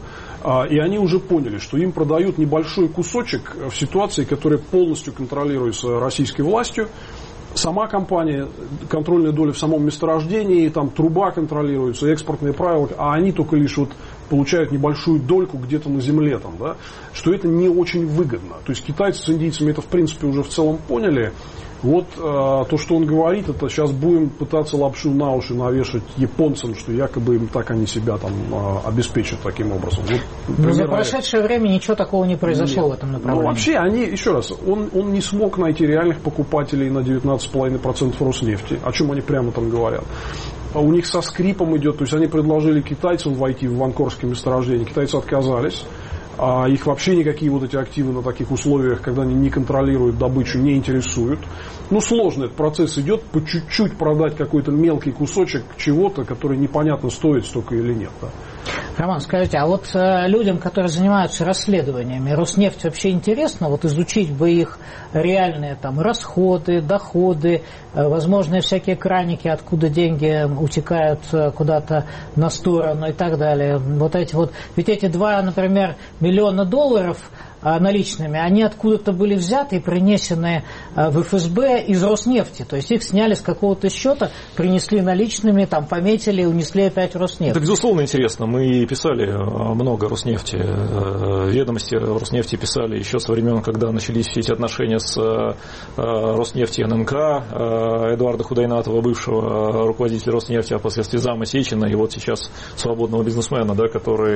И они уже поняли, что им продают небольшой кусочек в ситуации, которая полностью контролируется российской властью. Сама компания, контрольная доля в самом месторождении, там труба контролируется, экспортные правила, а они только лишь вот получают небольшую дольку где-то на земле, там, да, что это не очень выгодно. То есть китайцы с индийцами это в принципе уже в целом поняли. Вот то, что он говорит, это сейчас будем пытаться лапшу на уши навешать японцам, что якобы им так они себя там обеспечат таким образом. Вот, но за прошедшее время ничего такого не произошло в этом направлении. Ну, вообще, они, еще раз, он не смог найти реальных покупателей на 19,5% Роснефти, о чем они прямо там говорят. У них со скрипом идет, то есть они предложили китайцам войти в ванкорские месторождения, китайцы отказались. А их вообще никакие вот эти активы на таких условиях, когда они не контролируют добычу, не интересуют. Ну, сложно этот процесс идет, по чуть-чуть продать какой-то мелкий кусочек чего-то, который непонятно стоит столько или нет. Да. Роман, скажите, а вот людям, которые занимаются расследованиями, Роснефть вообще интересно, вот изучить бы их реальные там расходы, доходы, возможные всякие краники, откуда деньги утекают куда-то на сторону и так далее. Вот эти вот, ведь эти 2, например, миллиона долларов наличными, они откуда-то были взяты и принесены в ФСБ из Роснефти. То есть их сняли с какого-то счета, принесли наличными, там пометили и унесли опять в Роснефть. Это, безусловно, интересно. Мы писали много Роснефти. Ведомости Роснефти писали еще со времен, когда начались все эти отношения с Роснефть и ННК, Эдуарда Худайнатова, бывшего руководителя Роснефти, а впоследствии зама Сечина, и вот сейчас свободного бизнесмена, да,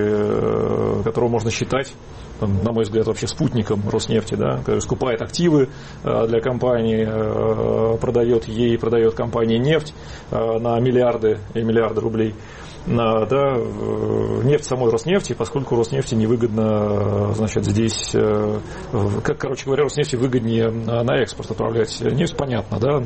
которого можно считать, на мой взгляд, вообще спутником Роснефти, да, который скупает активы для компании, продает компании нефть на миллиарды и миллиарды рублей. Да, нефть самой Роснефти, поскольку Роснефти невыгодно, значит, здесь, короче говоря, Роснефти выгоднее на экспорт отправлять нефть, понятно, да,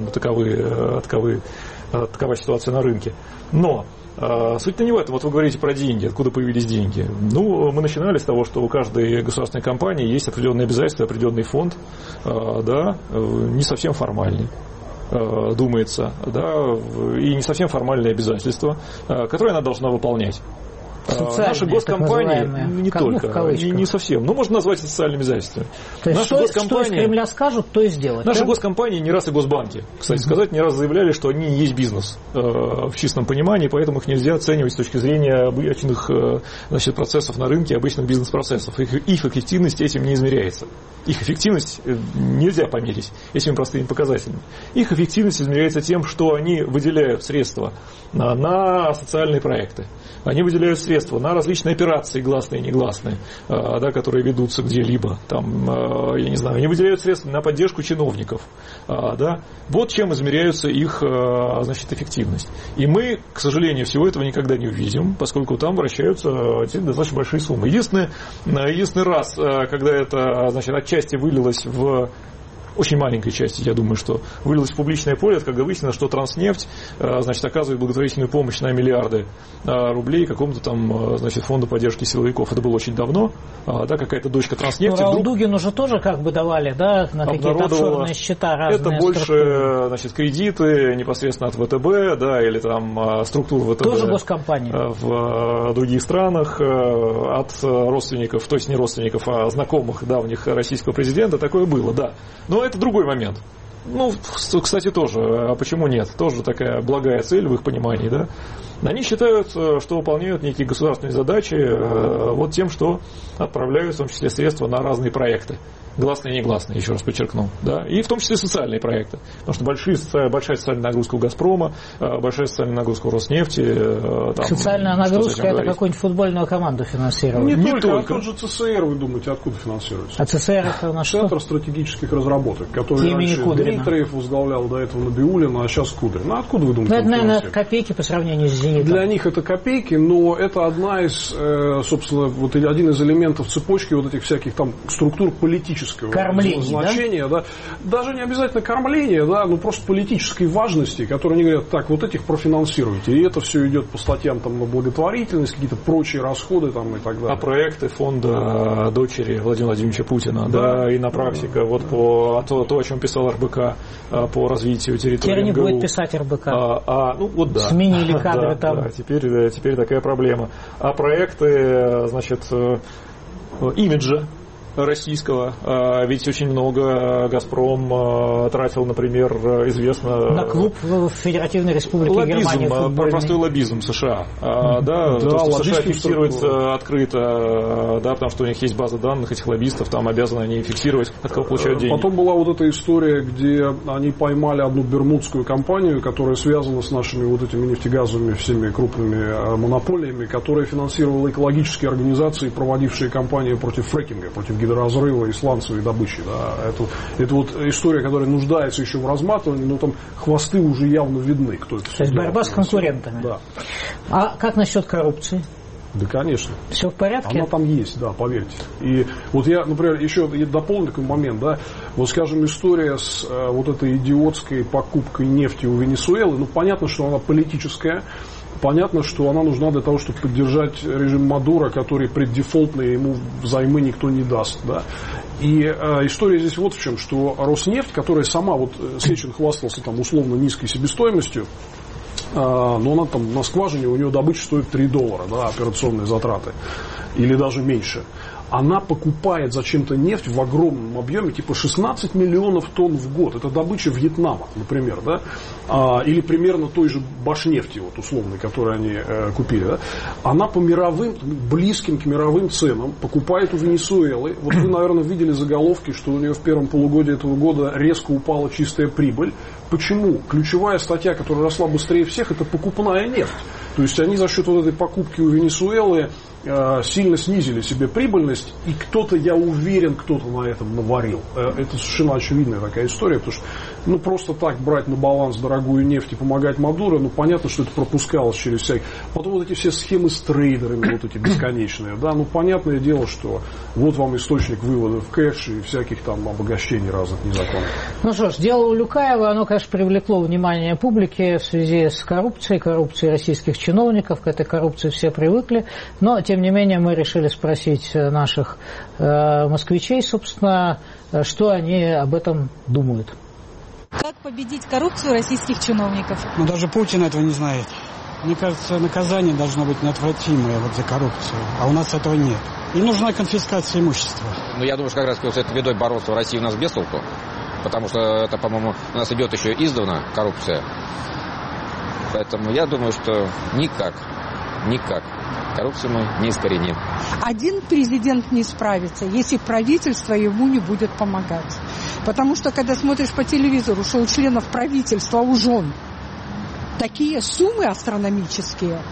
такова ситуация на рынке. Но суть-то не в этом. Вот вы говорите про деньги, откуда появились деньги. Ну, мы начинали с того, что у каждой государственной компании есть определенные обязательства, определенный фонд, да, не совсем формальный, думается, да, и не совсем формальные обязательства, которые она должна выполнять. Наши госкомпании, не только, не совсем, но можно назвать социальными обязательствами. То есть, что из Кремля скажут, то и сделать. Наши госкомпании не раз и госбанки, кстати сказать, не раз заявляли, что они и есть бизнес в чистом понимании, поэтому их нельзя оценивать с точки зрения обычных, значит, процессов на рынке, обычных бизнес-процессов. Их эффективность этим не измеряется. Их эффективность нельзя померить этими простыми показателями. Их эффективность измеряется тем, что они выделяют средства на социальные проекты. Они выделяют средства на различные операции, гласные и негласные, да, которые ведутся где-либо. Там, я не знаю, они выделяют средства на поддержку чиновников. Да. Вот чем измеряется их, значит, эффективность. И мы, к сожалению, всего этого никогда не увидим, поскольку там вращаются достаточно большие суммы. Единственный раз, когда это, значит, отчасти вылилось в очень маленькой части, я думаю, что вылилось в публичное поле, это когда выяснилось, что Транснефть, значит, оказывает благотворительную помощь на миллиарды рублей какому-то там, значит, фонду поддержки силовиков. Это было очень давно, да, какая-то дочка Транснефти. Ну, Дугину же тоже как бы давали, да, на какие-то офшорные счета разные. Это больше, значит, кредиты непосредственно от ВТБ, да, или там структур ВТБ. Тоже госкомпания. В других странах от родственников, то есть не родственников, а знакомых давних российского президента такое было, да. Но это другой момент. Ну, кстати, тоже. А почему нет? Тоже такая благая цель в их понимании, да? Они считают, что выполняют некие государственные задачи вот тем, что отправляют в том числе средства на разные проекты. Гласные и негласные, еще раз подчеркну. Да? И в том числе социальные проекты. Потому что большая социальная нагрузка у «Газпрома», большая социальная нагрузка у «Роснефти». Там, социальная нагрузка – это какую-нибудь футбольную команду финансировать. Не только. А тот же ЦСР, вы думаете, откуда финансируется? А ЦСР это на что? Центр стратегических разработок, который раньше Дмитриев возглавлял, до этого Набиуллин, а сейчас Кудрин. Ну, откуда вы думаете? Это, наверное, копейки по сравнению с «Зенитом». Для них это копейки, но это одна из, собственно, вот один из элементов цепочки вот этих всяких там структур политического значения, да? Даже не обязательно кормление, да, но просто политической важности, которые они говорят, так, вот этих профинансируйте, и это все идет по статьям там на благотворительность, какие-то прочие расходы там и так далее. А проекты фонда дочери Владимира Владимировича Путина, да, и на практике, вот по то, о чем писал РБК, по развитию территории. Теперь не будет писать РБК. Ну, вот да. Сменили кадры там. Да, теперь такая проблема. А проекты, значит, имиджа российского, ведь очень много «Газпром» тратил, например, известно... На клуб в Федеративной Республике Германии футбольный. Простой лоббизм США. Да, то, что США фиксируется открыто, да, потому что у них есть база данных этих лоббистов, там обязаны они фиксировать, от кого получают деньги. Потом была вот эта история, где они поймали одну бермудскую компанию, которая связана с нашими вот этими нефтегазовыми всеми крупными монополиями, которая финансировала экологические организации, проводившие кампанию против фрекинга, против гидроразрыва и сланцевой добычи. Да. Это вот история, которая нуждается еще в разматывании, но там хвосты уже явно видны. Кто это. То есть борьба с конкурентами. Да. А как насчет коррупции? Да, конечно. Все в порядке? Она там есть, да, поверьте. И вот я, например, еще дополню такой момент, да, вот, скажем, история с вот этой идиотской покупкой нефти у Венесуэлы, ну, понятно, что она политическая. Понятно, что она нужна для того, чтобы поддержать режим Мадуро, который преддефолтный, ему взаймы никто не даст. Да? И история здесь вот в чем, что Роснефть, которая сама, вот Сечин хвастался там условно низкой себестоимостью, но она там на скважине, у нее добыча стоит $3, да, операционные затраты, или даже меньше. Она покупает зачем-то нефть в огромном объеме, типа 16 миллионов тонн в год. Это добыча Вьетнама, например, да? Или примерно той же Башнефти, вот, условной, которую они купили. Да? Она по мировым, близким к мировым ценам покупает у Венесуэлы. Вот вы, наверное, видели заголовки, что у нее в первом полугодии этого года резко упала чистая прибыль. Почему? Ключевая статья, которая росла быстрее всех, это покупная нефть. То есть они за счет вот этой покупки у Венесуэлы сильно снизили себе прибыльность, и кто-то, я уверен, кто-то на этом наварил. Это совершенно очевидная такая история, потому что ну, просто так брать на баланс дорогую нефть и помогать Мадуро, ну, понятно, что это пропускалось через всякие... Потом вот эти все схемы с трейдерами, вот эти бесконечные, да, ну, понятное дело, что вот вам источник вывода в кэш и всяких там обогащений разных незаконных. Ну что ж, дело Улюкаева, оно, конечно, привлекло внимание публики в связи с коррупцией российских чиновников, к этой коррупции все привыкли, но тем не менее, мы решили спросить наших москвичей, собственно, что они об этом думают. Как победить коррупцию российских чиновников? Ну, даже Путин этого не знает. Мне кажется, наказание должно быть неотвратимое вот за коррупцию, а у нас этого нет. И нужна конфискация имущества. Ну, я думаю, что как раз с этой бедой бороться в России у нас без толку, потому что это, по-моему, у нас идет еще издавна коррупция. Поэтому я думаю, что никак. Коррупцию мы не искореним. Один президент не справится, если правительство ему не будет помогать. Потому что, когда смотришь по телевизору, что у членов правительства, у жен такие суммы астрономические,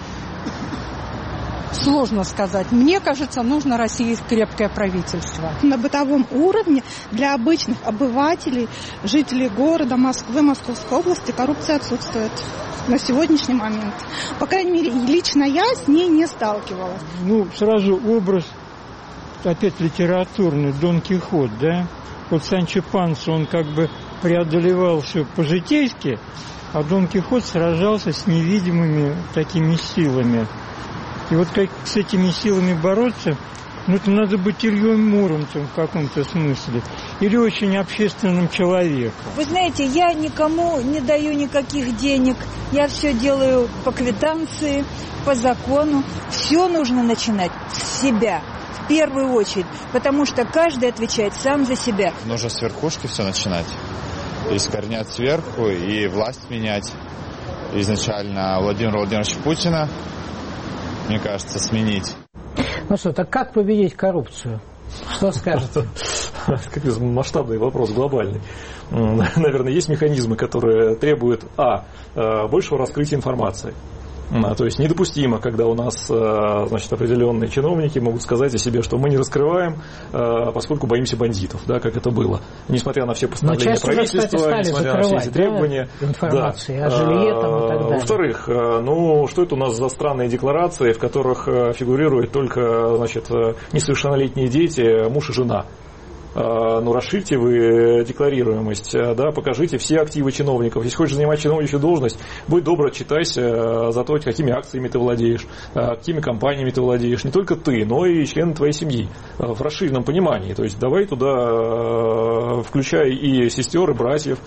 сложно сказать. Мне кажется, нужно России крепкое правительство. На бытовом уровне для обычных обывателей, жителей города Москвы, Московской области коррупция отсутствует на сегодняшний момент. По крайней мере, лично я с ней не сталкивалась. Ну, сразу образ, опять литературный, Дон Кихот, да? Вот Санчо Панса, он как бы преодолевал все по-житейски, а Дон Кихот сражался с невидимыми такими силами. И вот как с этими силами бороться, ну, это надо быть Ильей Муромцем в каком-то смысле. Или очень общественным человеком. Вы знаете, я никому не даю никаких денег. Я все делаю по квитанции, по закону. Все нужно начинать с себя. В первую очередь. Потому что каждый отвечает сам за себя. Нужно с верхушки все начинать. Искоренять сверху и власть менять. Изначально Владимира Владимировича Путина, мне кажется, сменить. Ну что, так как победить коррупцию? Что скажете? Как масштабный вопрос, глобальный. Наверное, есть механизмы, которые требуют большего раскрытия информации. То есть недопустимо, когда у нас, значит, определенные чиновники могут сказать о себе, что мы не раскрываем, поскольку боимся бандитов, да, как это было. Несмотря на все постановления правительства, несмотря на все эти требования. Информации о жилье там и так далее. Во-вторых, что это у нас за странные декларации, в которых фигурируют только, значит, несовершеннолетние дети, муж и жена? Расширьте вы декларируемость, да, покажите все активы чиновников. Если хочешь занимать чиновничью должность, будь добр, отчитайся за то, какими акциями ты владеешь, какими компаниями ты владеешь. Не только ты, но и члены твоей семьи в расширенном понимании. То есть давай туда включая и сестер, и братьев,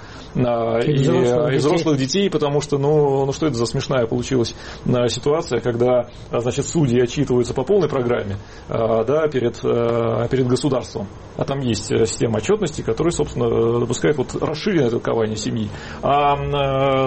и взрослых детей, потому что, ну что это за смешная получилась ситуация, когда, значит, судьи отчитываются по полной программе, да, перед государством, а там есть система отчетности, которая, собственно, допускает вот расширенное толкование семьи, а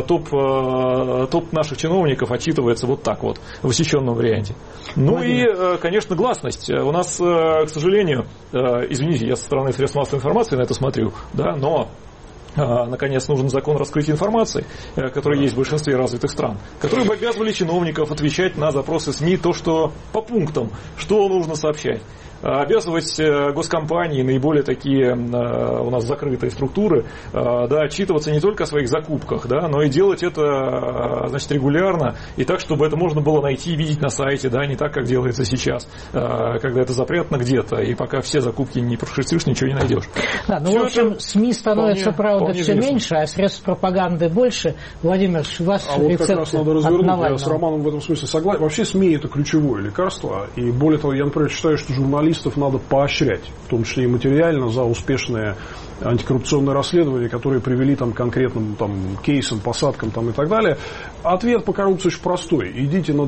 топ наших чиновников отчитывается вот так вот, в усеченном варианте. Ну и, конечно, гласность. У нас, к сожалению, извините, я со стороны средств массовой информации на это смотрю, да, но наконец нужен закон раскрытия информации, который есть в большинстве развитых стран, которые бы обязывали чиновников отвечать на запросы СМИ то, что по пунктам, что нужно сообщать. Обязывать госкомпании, наиболее такие у нас закрытые структуры, да, отчитываться не только о своих закупках, да, но и делать это, значит, регулярно и так, чтобы это можно было найти и видеть на сайте, да, не так, как делается сейчас, когда это запрятано где-то, и пока все закупки не прошерстишь, ничего не найдешь. Да, ну, в общем, СМИ становится, правда, все меньше, а средств пропаганды больше. Владимир, вас вот как раз надо развернуть. Я с Романом в этом смысле согласен. Вообще СМИ — это ключевое лекарство, и более того, я, например, считаю, что журналистов надо поощрять, в том числе и материально, за успешные антикоррупционные расследования, которые привели там, к конкретным там, кейсам, посадкам там, и так далее. Ответ по коррупции очень простой. Идите на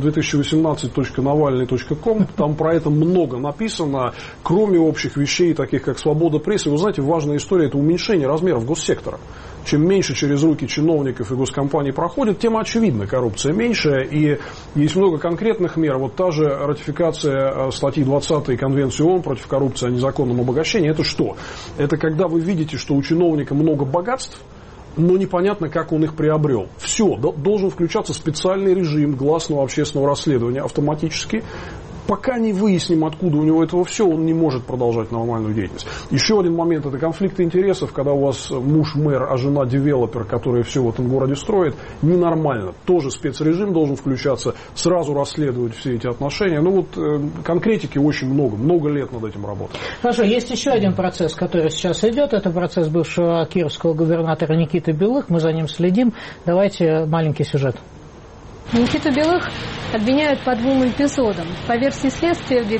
2018.navalny.com, там про это много написано, кроме общих вещей, таких как свобода прессы. Вы знаете, важная история — это уменьшение размеров госсектора. Чем меньше через руки чиновников и госкомпаний проходит, тем очевидно коррупция меньше. И есть много конкретных мер. Вот та же ратификация статьи 20 Конвенции ООН против коррупции о незаконном обогащении. Это что? Это когда вы видите, что у чиновника много богатств, но непонятно, как он их приобрел. Все, должен включаться специальный режим гласного общественного расследования автоматически. Пока не выясним, откуда у него этого все, он не может продолжать нормальную деятельность. Еще один момент — это конфликты интересов, когда у вас муж мэр, а жена девелопер, который все в этом городе строит, ненормально. Тоже спецрежим должен включаться, сразу расследовать все эти отношения. Ну вот конкретики очень много лет над этим работать. Хорошо, есть еще один процесс, который сейчас идет, это процесс бывшего кировского губернатора Никиты Белых, мы за ним следим. Давайте маленький сюжет. Никиту Белых обвиняют по двум эпизодам. По версии следствия, в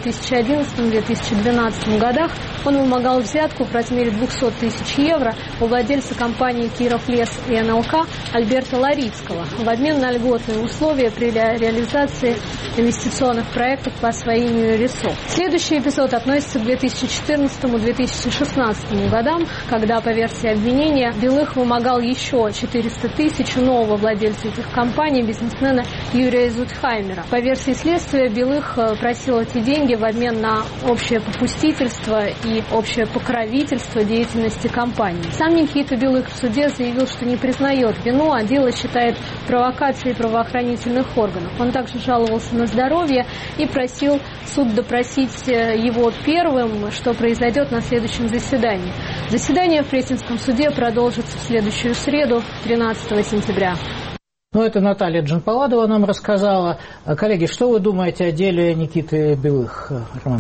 2011-2012 годах он вымогал взятку в размере 200 тысяч евро у владельца компании «Кировлес» и НЛК Альберта Ларицкого в обмен на льготные условия при реализации инвестиционных проектов по освоению лесов. Следующий эпизод относится к 2014-2016 годам, когда, по версии обвинения, Белых вымогал еще 400 тысяч у нового владельца этих компаний, бизнесмена Юрия Зудхаймера. По версии следствия, Белых просил эти деньги в обмен на общее попустительство и общее покровительство деятельности компании. Сам Никита Белых в суде заявил, что не признает вину, а дело считает провокацией правоохранительных органов. Он также жаловался на здоровье и просил суд допросить его первым, что произойдет на следующем заседании. Заседание в Пресненском суде продолжится в следующую среду, 13 сентября. Ну, это Наталья Джанпаладова нам рассказала. Коллеги, что вы думаете о деле Никиты Белых, Роман?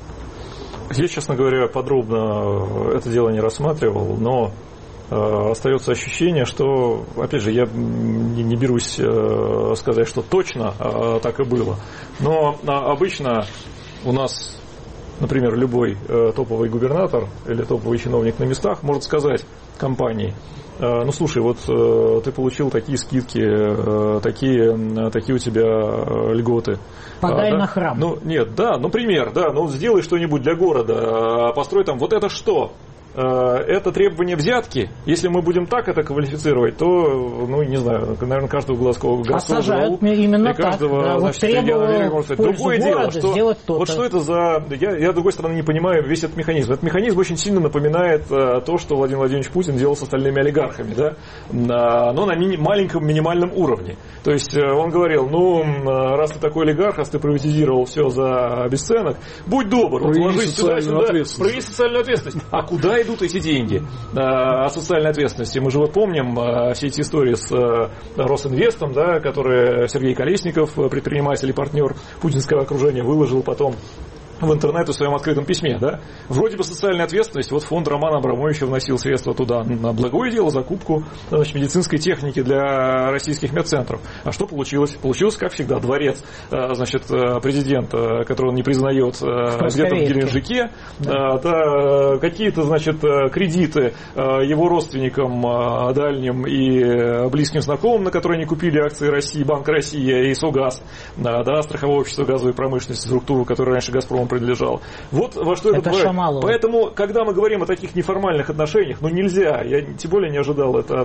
Я, честно говоря, подробно это дело не рассматривал, но остается ощущение, что, опять же, я не берусь сказать, что точно так и было, но обычно у нас, например, любой топовый губернатор или топовый чиновник на местах может сказать компании: ну, слушай, вот ты получил такие скидки, такие у тебя льготы. Подай на храм. Ну, нет, да, например, да, ну, сделай что-нибудь для города, построй там, вот это что? Это требование взятки. Если мы будем так это квалифицировать, то, ну, не знаю, наверное, каждого городского сажают именно так. Каждого, да, значит, региона, другое дело, что вот что это за... Я, с другой стороны, не понимаю весь этот механизм. Этот механизм очень сильно напоминает то, что Владимир Владимирович Путин делал с остальными олигархами, да? Но на маленьком минимальном уровне. То есть он говорил: ну, раз ты такой олигарх, раз ты приватизировал все за бесценок, будь добр, вот вложись сюда-сюда, прояви социальную ответственность. А куда идут эти деньги о социальной ответственности? Мы же вот помним все эти истории с Росинвестом, да, которые Сергей Колесников, предприниматель и партнер путинского окружения, выложил потом в интернет в своем открытом письме, да? Вроде бы социальная ответственность, вот фонд Романа Абрамовича вносил средства туда на благое дело, закупку, значит, медицинской техники для российских медцентров. А что получилось? Получилось, как всегда, дворец, значит, президента, которого он не признает, где-то в Геленджике, да, какие-то, значит, кредиты его родственникам дальним и близким знакомым, на которые они купили акции России, Банк России и СОГАЗ, да, страховое общество газовой промышленности, структуру, которая раньше «Газпрому» принадлежал. Вот во что это бывает. Поэтому, когда мы говорим о таких неформальных отношениях, ну нельзя, я тем более не ожидал это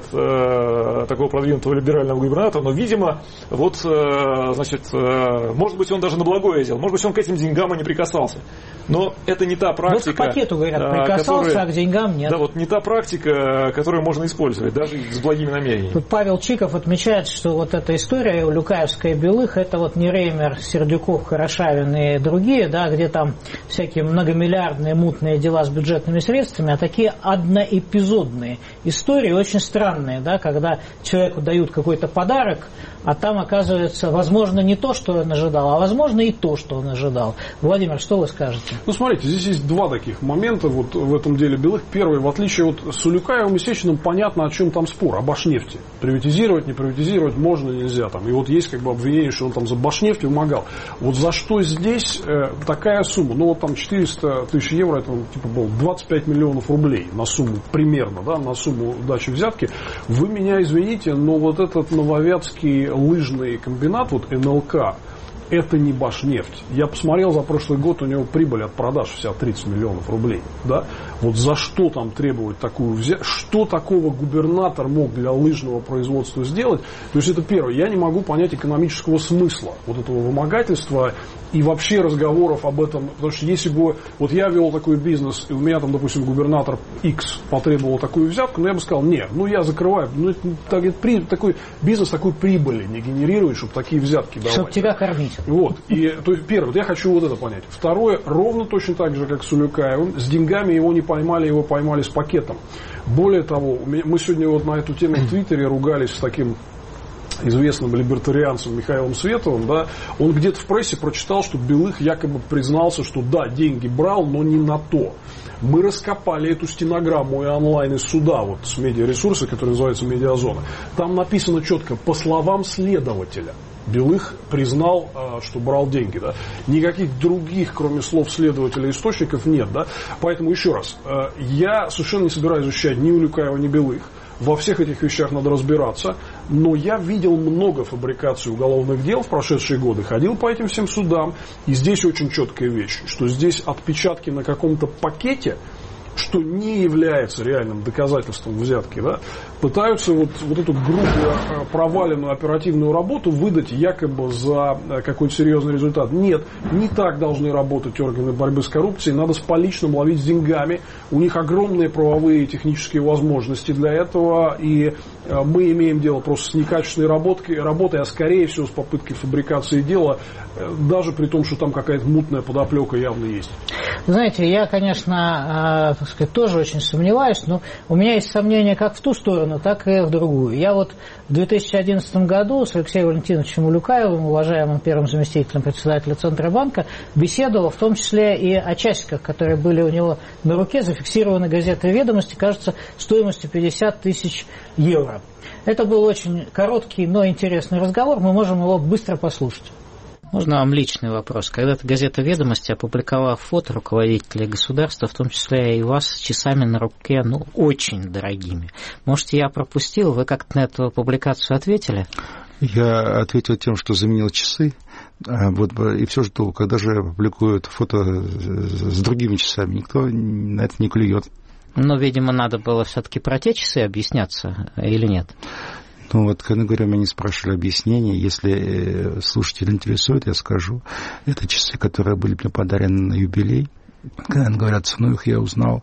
от такого продвинутого либерального губернатора, но, видимо, вот, значит, может быть, он даже на благое делал, может быть, он к этим деньгам и не прикасался. Но это не та практика... Вот к пакету, говорят, прикасался, а к деньгам нет. Да, вот не та практика, которую можно использовать, даже с благими намерениями. Тут Павел Чиков отмечает, что вот эта история Улюкаевская и Белых, это вот не Реймер, Сердюков, Хорошавин и другие, да, где там всякие многомиллиардные мутные дела с бюджетными средствами, а такие одноэпизодные истории, очень странные, да, когда человеку дают какой-то подарок, а там оказывается, возможно, не то, что он ожидал, а возможно и то, что он ожидал. Владимир, что вы скажете? Ну, смотрите, здесь есть два таких момента вот в этом деле Белых. Первый, в отличие от с Улюкаевым и Сечиным, понятно, о чем там спор, о Башнефти. Приватизировать, не приватизировать можно, нельзя. Там. И вот есть как бы обвинение, что он там за Башнефть вымогал. Вот за что здесь такая сумма? Ну, вот там 400 тысяч евро, это типа было 25 миллионов рублей на сумму, примерно, да, на сумму дачи взятки. Вы меня извините, но вот этот нововятский лыжный комбинат, вот НЛК, это не Башнефть. Я посмотрел за прошлый год, у него прибыль от продаж вся 30 миллионов рублей. Да? Вот за что там требовать такую взятку? Что такого губернатор мог для лыжного производства сделать? То есть это первое. Я не могу понять экономического смысла вот этого вымогательства и вообще разговоров об этом. Потому что если бы вот я вел такой бизнес, и у меня там, допустим, губернатор X потребовал такую взятку, но я бы сказал, нет, ну я закрываю. Ну, такой бизнес такой прибыли не генерирует, чтобы такие взятки давать. Чтобы тебя кормить. Вот. И, то есть, первое, я хочу вот это понять. Второе, ровно точно так же, как с Улюкаевым, с деньгами его не поймали, его поймали с пакетом. Более того, мы сегодня вот на эту тему в Твиттере ругались с таким известным либертарианцем Михаилом Световым, да, он где-то в прессе прочитал, что Белых якобы признался, что да, деньги брал, но не на то. Мы раскопали эту стенограмму и онлайн из суда, вот с медиаресурса, который называется «Медиазона». Там написано четко, по словам следователя. Белых признал, что брал деньги. Да? Никаких других, кроме слов следователя, источников нет. Да? Поэтому, еще раз, я совершенно не собираюсь защищать ни Улюкаева, ни Белых. Во всех этих вещах надо разбираться. Но я видел много фабрикаций уголовных дел в прошедшие годы. Ходил по этим всем судам. И здесь очень четкая вещь, что здесь отпечатки на каком-то пакете, что не является реальным доказательством взятки, да, пытаются вот эту грубую проваленную оперативную работу выдать якобы за какой-то серьезный результат. Нет, не так должны работать органы борьбы с коррупцией. Надо с поличным ловить с деньгами. У них огромные правовые и технические возможности для этого. И мы имеем дело просто с некачественной работой, а скорее всего с попыткой фабрикации дела, даже при том, что там какая-то мутная подоплека явно есть. Знаете, я, конечно, так сказать, тоже очень сомневаюсь, но у меня есть сомнения как в ту сторону, так и в другую. Я вот в 2011 году с Алексеем Валентиновичем Улюкаевым, уважаемым первым заместителем председателя Центробанка, беседовал в том числе и о часиках, которые были у него на руке, зафиксированы газетой «Ведомости», кажется, стоимостью 50 тысяч евро. Это был очень короткий, но интересный разговор, мы можем его быстро послушать. Можно вам личный вопрос? Когда-то газета «Ведомости» опубликовала фото руководителей государства, в том числе и вас, с часами на руке, ну, очень дорогими. Может, я пропустил? Вы как-то на эту публикацию ответили? Я ответил тем, что заменил часы. Вот, и все жду, когда же публикуют фото с другими часами. Никто на это не клюет. Но, видимо, надо было все-таки про те часы объясняться или нет? Ну вот, когда говорю, меня не спрашивали объяснения. Если слушатель интересует, я скажу. Это часы, которые были мне подарены на юбилей. Когда говорят цену их, я узнал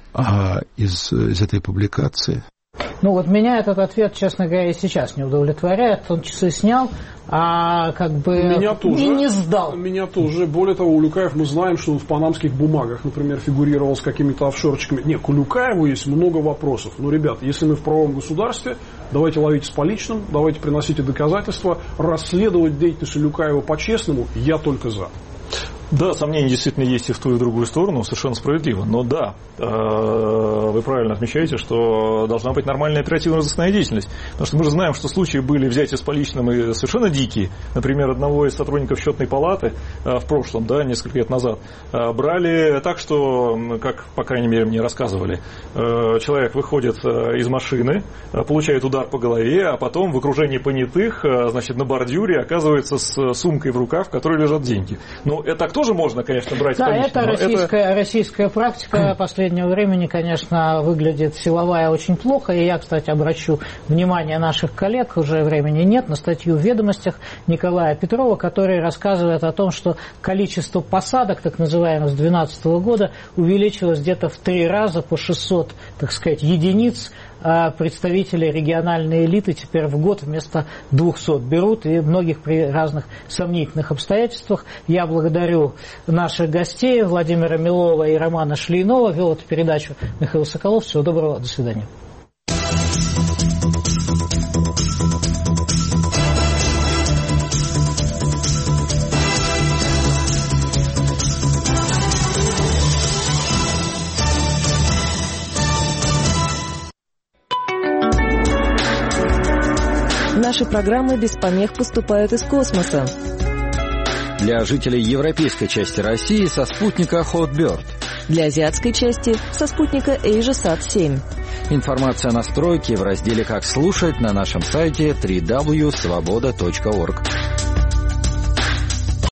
из этой публикации. Ну вот меня этот ответ, честно говоря, и сейчас не удовлетворяет. Он часы снял, а как бы меня тоже, не сдал. Меня тоже. Более того, Улюкаев, мы знаем, что он в панамских бумагах, например, фигурировал с какими-то офшорчиками. Нет, к Улюкаеву есть много вопросов. Но, ребят, если мы в правовом государстве, давайте ловить с поличным, давайте приносите доказательства. Расследовать деятельность Улюкаева по-честному я только за. Да, сомнения действительно есть и в ту, и в другую сторону, совершенно справедливо. Но да, вы правильно отмечаете, что должна быть нормальная оперативная разыскная деятельность. Потому что мы же знаем, что случаи были взятия с поличным и совершенно дикие. Например, одного из сотрудников счетной палаты в прошлом, да, несколько лет назад, брали так, что, как, по крайней мере, мне рассказывали, человек выходит из машины, получает удар по голове, а потом в окружении понятых, значит, на бордюре оказывается с сумкой в руках, в которой лежат деньги. Ну, это тоже можно, конечно, брать. Да, это российская практика последнего времени, конечно, выглядит силовая очень плохо. И я, кстати, обращу внимание наших коллег, уже времени нет, на статью в «Ведомостях» Николая Петрова, который рассказывает о том, что количество посадок, так называемых, с 2012 года увеличилось где-то в 3 раза, по 600, так сказать, единиц. Представители региональной элиты теперь в год вместо 200 берут, и многих при разных сомнительных обстоятельствах. Я благодарю наших гостей Владимира Милова и Романа Шлейнова. Вел эту передачу Михаил Соколов. Всего доброго, до свидания. Наши программы без помех поступают из космоса. Для жителей европейской части России со спутника Hotbird. Для азиатской части со спутника AsiaSat-7. Информация о настройке в разделе «Как слушать» на нашем сайте www.svoboda.org.